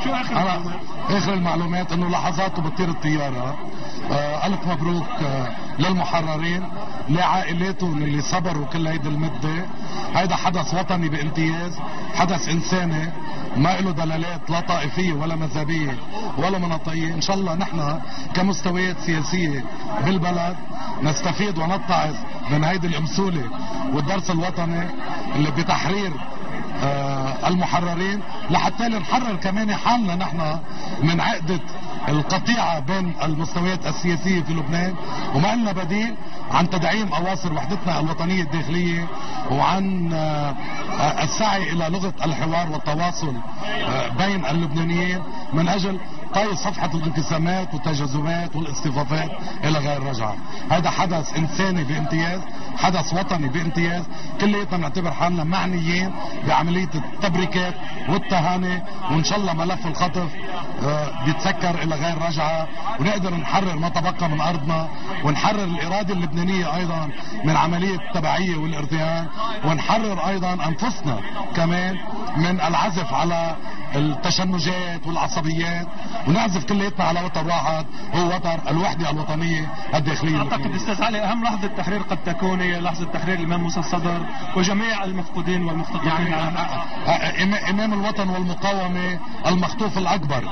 [SPEAKER 10] آخر المعلومات إنه لحظات بتطير الطيارة. ألف مبروك للمحررين، لعائلاتهم اللي صبروا كل هيدي المدة. هيدا حدث وطني بامتياز، حدث إنساني ما له دلالات لا طائفية ولا مذهبية ولا مناطقية. إن شاء الله نحن كمستويات سياسية بالبلد نستفيد ونتعظ من هيدي الأمثلة والدرس الوطني اللي بتحرير المحررين، لحتى نحرر كمان حالنا نحن من عقدة القطيعة بين المستويات السياسية في لبنان، وما لنا بديل عن تدعيم أواصر وحدتنا الوطنية الداخلية، وعن السعي إلى لغة الحوار والتواصل بين اللبنانيين من أجل طي صفحة الانقسامات والتجاذبات والاصطفافات إلى غير رجعة. هذا حدث إنساني بامتياز، حدث وطني بامتياز. كلياتنا بنعتبر حالنا معنيين بعملية التبريكات والتهاني، وإن شاء الله ملف الخطف بيتسكر إلى غير رجعة، ونقدر نحرر ما تبقى من أرضنا، ونحرر الإرادة اللبنانية أيضا من عملية التبعية والارتهان، ونحرر أيضا أنفسنا كمان من العزف على التشنجات والعصبيات، ونعزف كلياتنا على وتر واحد، هو وتر الوحدة الوطنية الداخلية.
[SPEAKER 2] أعتقد أستاذ علي أهم لحظة تحرير قد تكون هي لحظة تحرير الإمام موسى الصدر وجميع المفقودين والمختطفين.
[SPEAKER 10] يعني إمام الوطن والمقاومة المخطوف الأكبر.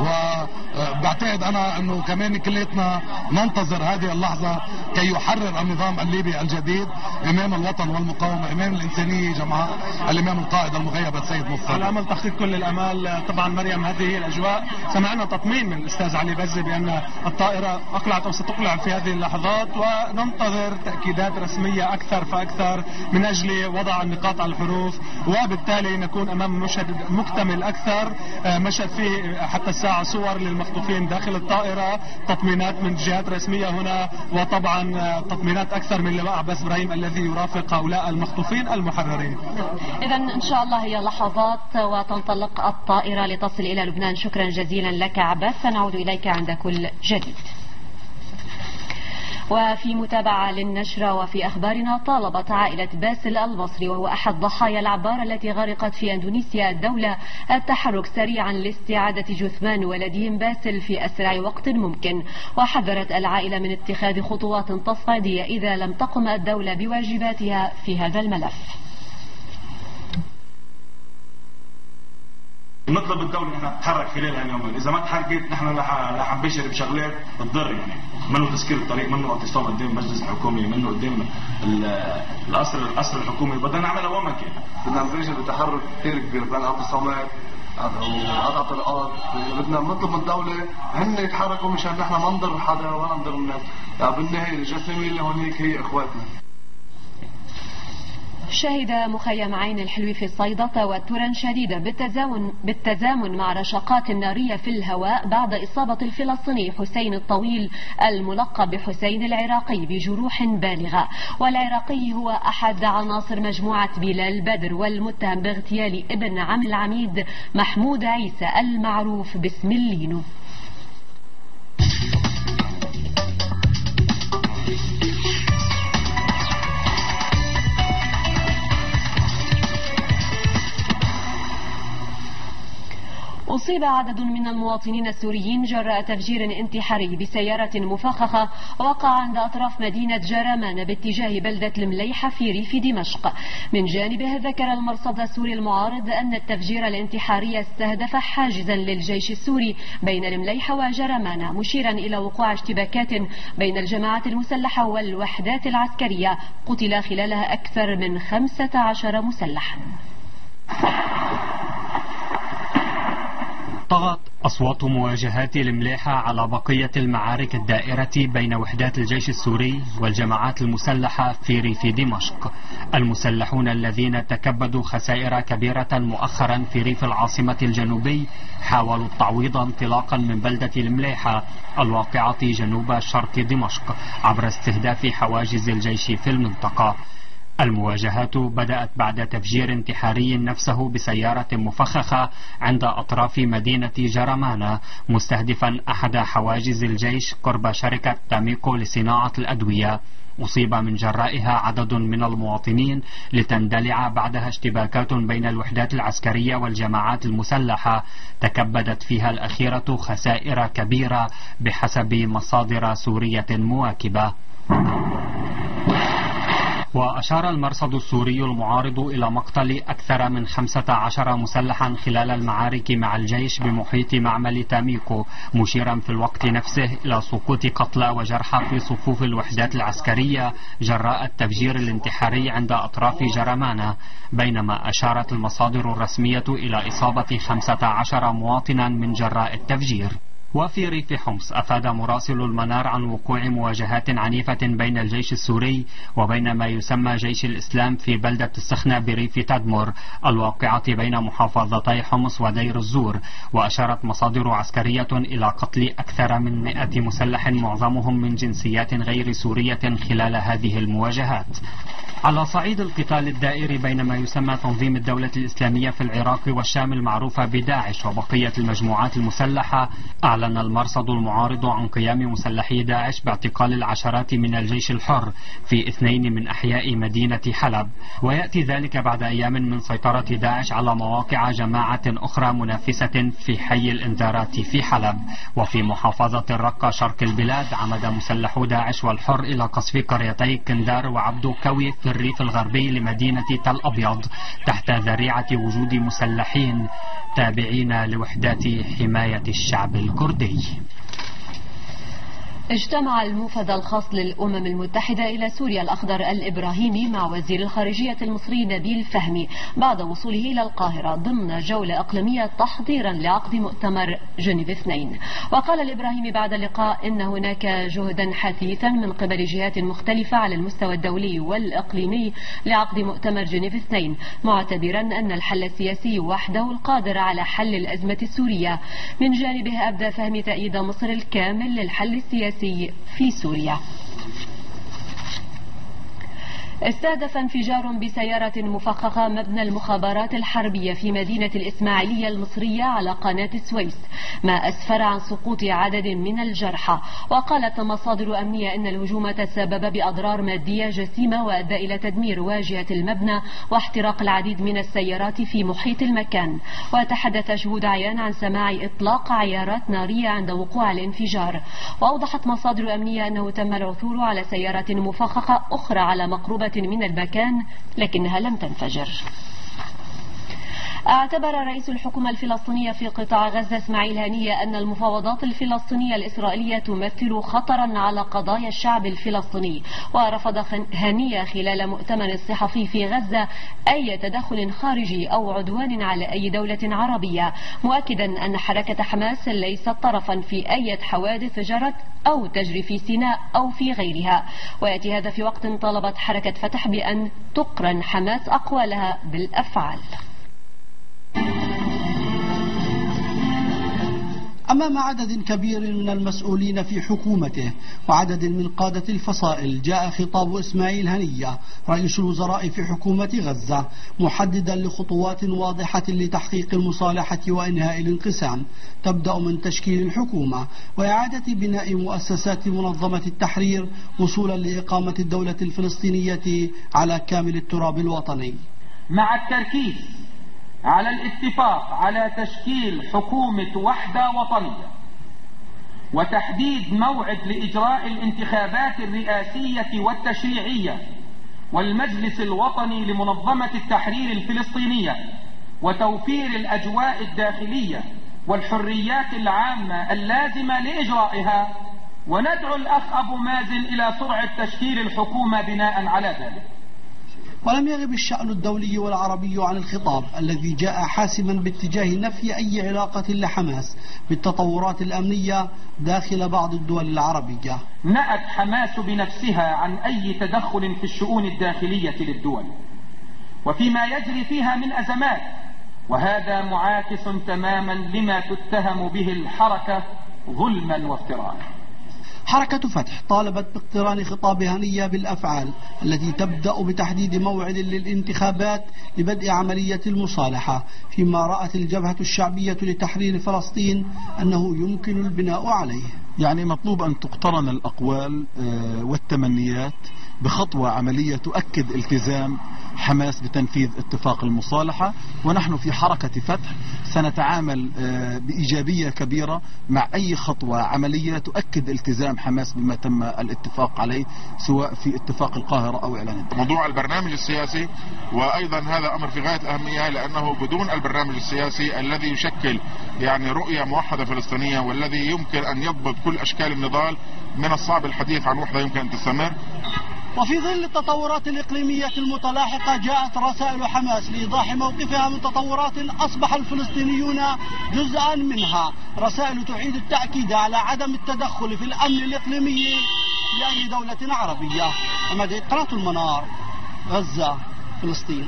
[SPEAKER 10] وبعتقد أنا أنه كمان كلياتنا ننتظر هذه اللحظة كي يحرر النظام الليبي الجديد إمام الوطن والمقاومة، إمام الإنسانية جماعة، الإمام القائد المغيب السيد مصطفى.
[SPEAKER 2] على أمل تحقيق كل الأمال. طبعا مريم هذه هي الأجواء. سمعنا تطمين من الأستاذ علي بزي بأن الطائرة أقلعت أو ستقلع في هذه اللحظات، وننتظر تأكيدات رسمية أكثر فأكثر من أجل وضع النقاط على الحروف، وبالتالي نكون أمام مشهد مكتمل أكثر. مشهد فيه حتى الساعة صور للمخطوفين داخل الطائرة، تطمينات من جهات رسمية هنا، وطبعا تطمينات أكثر من لواء عباس إبراهيم الذي يرافق هؤلاء المخطوفين المحررين.
[SPEAKER 1] إذا إن شاء الله هي لحظات وتنطلق الطائرة لتصل إلى لبنان. شكرا جزيلا لك عباس، سنعود إليك عند كل جديد. وفي متابعة للنشرة وفي أخبارنا، طالبت عائلة باسل المصري وهو أحد ضحايا العبارة التي غرقت في أندونيسيا الدولة التحرك سريعا لاستعادة جثمان ولدهم باسل في أسرع وقت ممكن، وحذرت العائلة من اتخاذ خطوات تصعيدية إذا لم تقم الدولة بواجباتها في هذا الملف.
[SPEAKER 11] نطلب الدولة انها تتحرك خلال هاليومين، اذا ما تحركت نحن رح نبشر بشغلات تضر، يعني منه تسكير الطريق، منه اعتصام قدام المجلس الحكومي، منه قدام القصر الحكومي، بدنا نعملها ومكان.
[SPEAKER 13] بدنا نبشر بتحرك كثير كبير، بدنا اعتصامات وقطع طرقات، بدنا نطلب من الدولة هن يتحركوا مشان نحن ما نضر حدا ولا نضر الناس، يعني بالنهاية الجسامية اللي هونيك هي اخواتنا.
[SPEAKER 1] شهد مخيم عين الحلو في الصيدة توترا شديدا بالتزامن مع رشقات نارية في الهواء بعد إصابة الفلسطيني حسين الطويل الملقب بحسين العراقي بجروح بالغة. والعراقي هو أحد عناصر مجموعة بلال بدر والمتهم باغتيال ابن عم العميد محمود عيسى المعروف باسم اللينو. أصيب عدد من المواطنين السوريين جراء تفجير انتحاري بسيارة مفخخة وقع عند أطراف مدينة جرمان باتجاه بلدة المليحة في ريف دمشق. من جانبه ذكر المرصد السوري المعارض أن التفجير الانتحاري استهدف حاجزا للجيش السوري بين المليحة وجرمان، مشيرا إلى وقوع اشتباكات بين الجماعات المسلحة والوحدات العسكرية قتل خلالها أكثر من 15 مسلحا.
[SPEAKER 14] طغت أصوات مواجهات المليحة على بقية المعارك الدائرة بين وحدات الجيش السوري والجماعات المسلحة في ريف دمشق. المسلحون الذين تكبدوا خسائر كبيرة مؤخرا في ريف العاصمة الجنوبي حاولوا التعويض انطلاقا من بلدة المليحة الواقعة جنوب شرق دمشق عبر استهداف حواجز الجيش في المنطقة. المواجهات بدأت بعد تفجير انتحاري نفسه بسيارة مفخخة عند أطراف مدينة جرمان مستهدفا أحد حواجز الجيش قرب شركة تاميكو لصناعة الأدوية. أصيب من جرائها عدد من المواطنين لتندلع بعدها اشتباكات بين الوحدات العسكرية والجماعات المسلحة تكبدت فيها الأخيرة خسائر كبيرة بحسب مصادر سورية مواكبة. وأشار المرصد السوري المعارض إلى مقتل أكثر من 15 مسلحا خلال المعارك مع الجيش بمحيط معمل تاميكو، مشيرا في الوقت نفسه إلى سقوط قتلى وجرحى في صفوف الوحدات العسكرية جراء التفجير الانتحاري عند أطراف جرمان، بينما أشارت المصادر الرسمية إلى إصابة 15 مواطنا من جراء التفجير. وفي ريف حمص أفاد مراسل المنار عن وقوع مواجهات عنيفة بين الجيش السوري وبين ما يسمى جيش الإسلام في بلدة السخنة بريف تدمر الواقعة بين محافظتي حمص ودير الزور. وأشارت مصادر عسكرية إلى قتل أكثر من 100 مسلح معظمهم من جنسيات غير سورية خلال هذه المواجهات. على صعيد القتال الدائري بين ما يسمى تنظيم الدولة الإسلامية في العراق والشام المعروفة بداعش وبقية المجموعات المسلحة، أعلن المرصد المعارض عن قيام مسلحي داعش باعتقال العشرات من الجيش الحر في 2 من أحياء مدينة حلب، ويأتي ذلك بعد أيام من سيطرة داعش على مواقع جماعة أخرى منافسة في حي الإنذارات في حلب. وفي محافظة الرقة شرق البلاد عمد مسلحو داعش والحر إلى قصف قريتي كندار وعبدو كوي في الريف الغربي لمدينة تل أبيض تحت ذريعة وجود مسلحين تابعين لوحدات حماية الشعب الكردي.
[SPEAKER 1] اجتمع الموفد الخاص للأمم المتحدة إلى سوريا الأخضر الإبراهيمي مع وزير الخارجية المصري نبيل فهمي بعد وصوله إلى القاهرة ضمن جولة إقليمية تحضيرا لعقد مؤتمر جنيف 2. وقال الإبراهيمي بعد اللقاء إن هناك جهدا حثيثا من قبل جهات مختلفة على المستوى الدولي والإقليمي لعقد مؤتمر جنيف 2، معتبرا أن الحل السياسي وحده القادر على حل الأزمة السورية. من جانبه أبدى فهمي تأييد مصر الكامل للحل السياسي في سوريا. استهدف انفجار بسيارة مفخخة مبنى المخابرات الحربية في مدينة الإسماعيلية المصرية على قناة السويس، ما أسفر عن سقوط عدد من الجرحى. وقالت مصادر أمنية أن الهجوم تسبب بأضرار مادية جسيمة وأدى إلى تدمير واجهة المبنى واحتراق العديد من السيارات في محيط المكان. وتحدث شهود عيان عن سماع إطلاق عيارات نارية عند وقوع الانفجار. وأوضحت مصادر أمنية أنه تم العثور على سيارة مفخخة أخرى على مقربة من المكان لكنها لم تنفجر. اعتبر رئيس الحكومة الفلسطينية في قطاع غزة إسماعيل هنية أن المفاوضات الفلسطينية الإسرائيلية تمثل خطرا على قضايا الشعب الفلسطيني. ورفض هنية خلال مؤتمر الصحفي في غزة أي تدخل خارجي أو عدوان على أي دولة عربية، مؤكدا أن حركة حماس ليست طرفا في أي حوادث جرت أو تجري في سيناء أو في غيرها. ويأتي هذا في وقت طلبت حركة فتح بأن تقرن حماس أقوالها بالأفعال.
[SPEAKER 15] أمام عدد كبير من المسؤولين في حكومته وعدد من قادة الفصائل جاء خطاب إسماعيل هنية رئيس الوزراء في حكومة غزة محددا لخطوات واضحة لتحقيق المصالحة وإنهاء الانقسام، تبدأ من تشكيل الحكومة وإعادة بناء مؤسسات منظمة التحرير وصولا لإقامة الدولة الفلسطينية على كامل التراب الوطني،
[SPEAKER 16] مع التركيز على الاتفاق على تشكيل حكومة وحدة وطنية وتحديد موعد لإجراء الانتخابات الرئاسية والتشريعية والمجلس الوطني لمنظمة التحرير الفلسطينية وتوفير الأجواء الداخلية والحريات العامة اللازمة لإجرائها. وندعو الأخ أبو مازن إلى سرعة تشكيل الحكومة بناء على ذلك.
[SPEAKER 15] ولم يغب الشأن الدولي والعربي عن الخطاب الذي جاء حاسما باتجاه نفي أي علاقة لحماس بالتطورات الأمنية داخل بعض الدول العربية.
[SPEAKER 16] نأت حماس بنفسها عن أي تدخل في الشؤون الداخلية للدول وفيما يجري فيها من أزمات، وهذا معاكس تماما لما تتهم به الحركة ظلما وافتراء.
[SPEAKER 15] حركة فتح طالبت باقتران خطاب هنية بالأفعال التي تبدأ بتحديد موعد للانتخابات لبدء عملية المصالحة، فيما رأت الجبهة الشعبية لتحرير فلسطين أنه يمكن البناء عليه.
[SPEAKER 18] يعني مطلوب أن تقترن الأقوال والتمنيات بخطوة عملية تؤكد التزام حماس بتنفيذ اتفاق المصالحة، ونحن في حركة فتح سنتعامل بإيجابية كبيرة مع أي خطوة عملية تؤكد التزام حماس بما تم الاتفاق عليه سواء في اتفاق القاهرة أو إعلان.
[SPEAKER 19] موضوع البرنامج السياسي، وأيضا هذا أمر في غاية الأهمية لأنه بدون البرنامج السياسي الذي يشكل يعني رؤية موحدة فلسطينية والذي يمكن أن يضبط كل أشكال النضال من الصعب الحديث عن وحدة يمكن أن تستمر.
[SPEAKER 15] وفي ظل التطورات الإقليمية المتلاحقة جاءت رسائل حماس لإيضاح موقفها من تطورات أصبح الفلسطينيون جزءا منها، رسائل تعيد التأكيد على عدم التدخل في الأمن الإقليمي لأي دولة عربية. قناة المنار، غزة، فلسطين.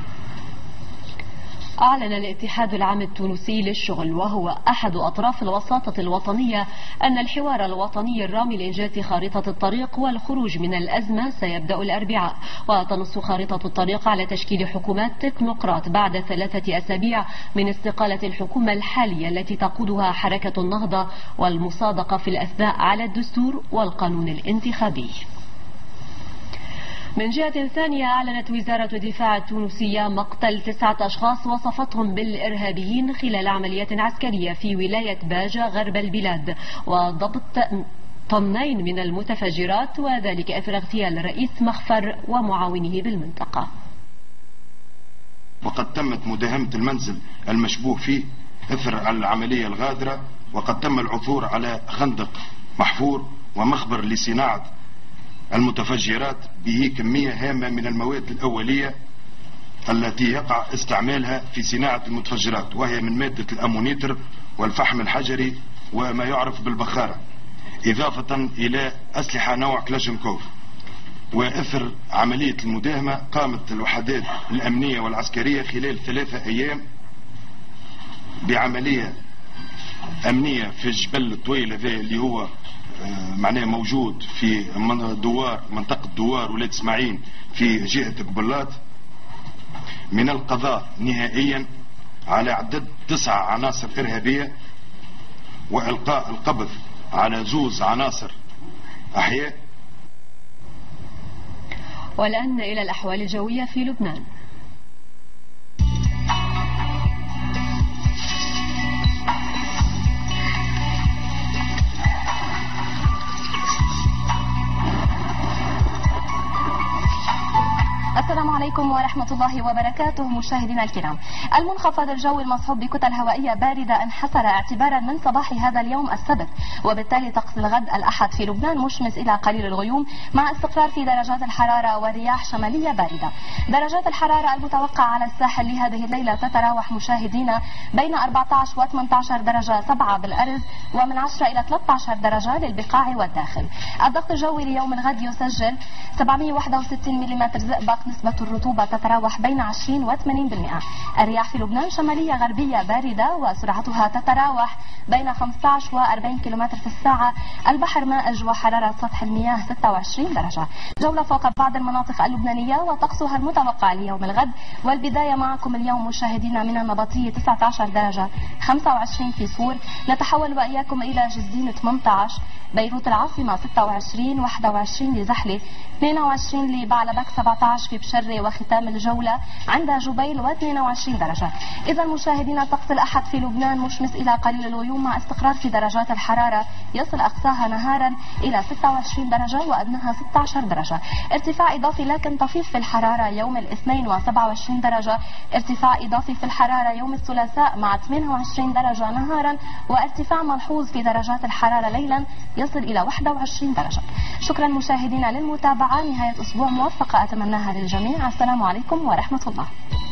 [SPEAKER 1] أعلن الاتحاد العام التونسي للشغل وهو أحد أطراف الوساطة الوطنية أن الحوار الوطني الرامي لإنجاز خارطة الطريق والخروج من الأزمة سيبدأ الأربعاء، وتنص خارطة الطريق على تشكيل حكومات تكنوقراط بعد 3 أسابيع من استقالة الحكومة الحالية التي تقودها حركة النهضة والمصادقة في الأثناء على الدستور والقانون الانتخابي. من جهة ثانية أعلنت وزارة الدفاع التونسية مقتل 9 أشخاص وصفتهم بالإرهابيين خلال عملية عسكرية في ولاية باجة غرب البلاد، وضبط طنين من المتفجرات، وذلك أثر اغتيال رئيس مخفر ومعاونه بالمنطقة.
[SPEAKER 25] وقد تمت مداهمة المنزل المشبوه فيه أثر العملية الغادرة، وقد تم العثور على خندق محفور ومخبر لصناعة المتفجرات به كمية هامة من المواد الأولية التي يقع استعمالها في صناعة المتفجرات، وهي من مادة الأمونيتر والفحم الحجري وما يعرف بالبخارة، إضافة إلى أسلحة نوع كلاشنكوف. وأثر عملية المداهمة قامت الوحدات الأمنية والعسكرية خلال 3 أيام بعملية أمنية في جبل الطويل هذا اللي هو معناه موجود في منطقة دوار ولاية اسماعيل في جهة قبلات، من القضاء نهائيا على عدد 9 عناصر إرهابية وإلقاء القبض على 2 عناصر أحياء.
[SPEAKER 1] والآن إلى الأحوال الجوية في لبنان.
[SPEAKER 26] السلام
[SPEAKER 3] عليكم ورحمة الله وبركاته مشاهدينا الكرام. المنخفض الجوي المصحوب بكتل هوائية باردة انحسر اعتبارا من صباح هذا اليوم السبت، وبالتالي طقس الغد الأحد في لبنان مشمس إلى قليل الغيوم مع استقرار في درجات الحرارة ورياح شمالية باردة. درجات الحرارة المتوقعة على الساحل لهذه الليلة تتراوح مشاهدينا بين 14 و 18 درجة 7 بالأرز، ومن 10 إلى 13 درجة للبقاع والداخل. الضغط الجوي ليوم الغد يسجل 761 ملم زئبق، نسبة الرطوبة تتراوح بين 20 و 80%. الرياح في لبنان شمالية غربية باردة وسرعتها تتراوح بين 15 و 40 كم في الساعة. البحر مائج وحرارة سطح المياه 26 درجة. جولة فوق بعض المناطق اللبنانية وطقسها المتوقع ليوم الغد، والبداية معكم اليوم مشاهدينا من النبطية 19 درجة 25 في صور، نتحول وإياكم إلى جزين 18، بيروت العاصمة 26، 21 لزحلة، 22 لبعلبك، 17 في بشرة، وختام الجولة عند جبيل و22 درجة. إذا مشاهدينا طقس الأحد في لبنان مشمس إلى قليل الغيوم مع استقرار في درجات الحرارة يصل أقصاها نهارا إلى 26 درجة وأدناها 16 درجة. ارتفاع إضافي لكن طفيف في الحرارة يوم الاثنين و27 درجة، ارتفاع إضافي في الحرارة يوم الثلاثاء مع 28 درجة نهارا، وارتفاع ملحوظ في درجات الحرارة ليلا يصل إلى 21 درجة. شكرا مشاهدينا للمتابعة، نهاية أسبوع موفقة أتمناها للجميع. السلام عليكم ورحمة الله.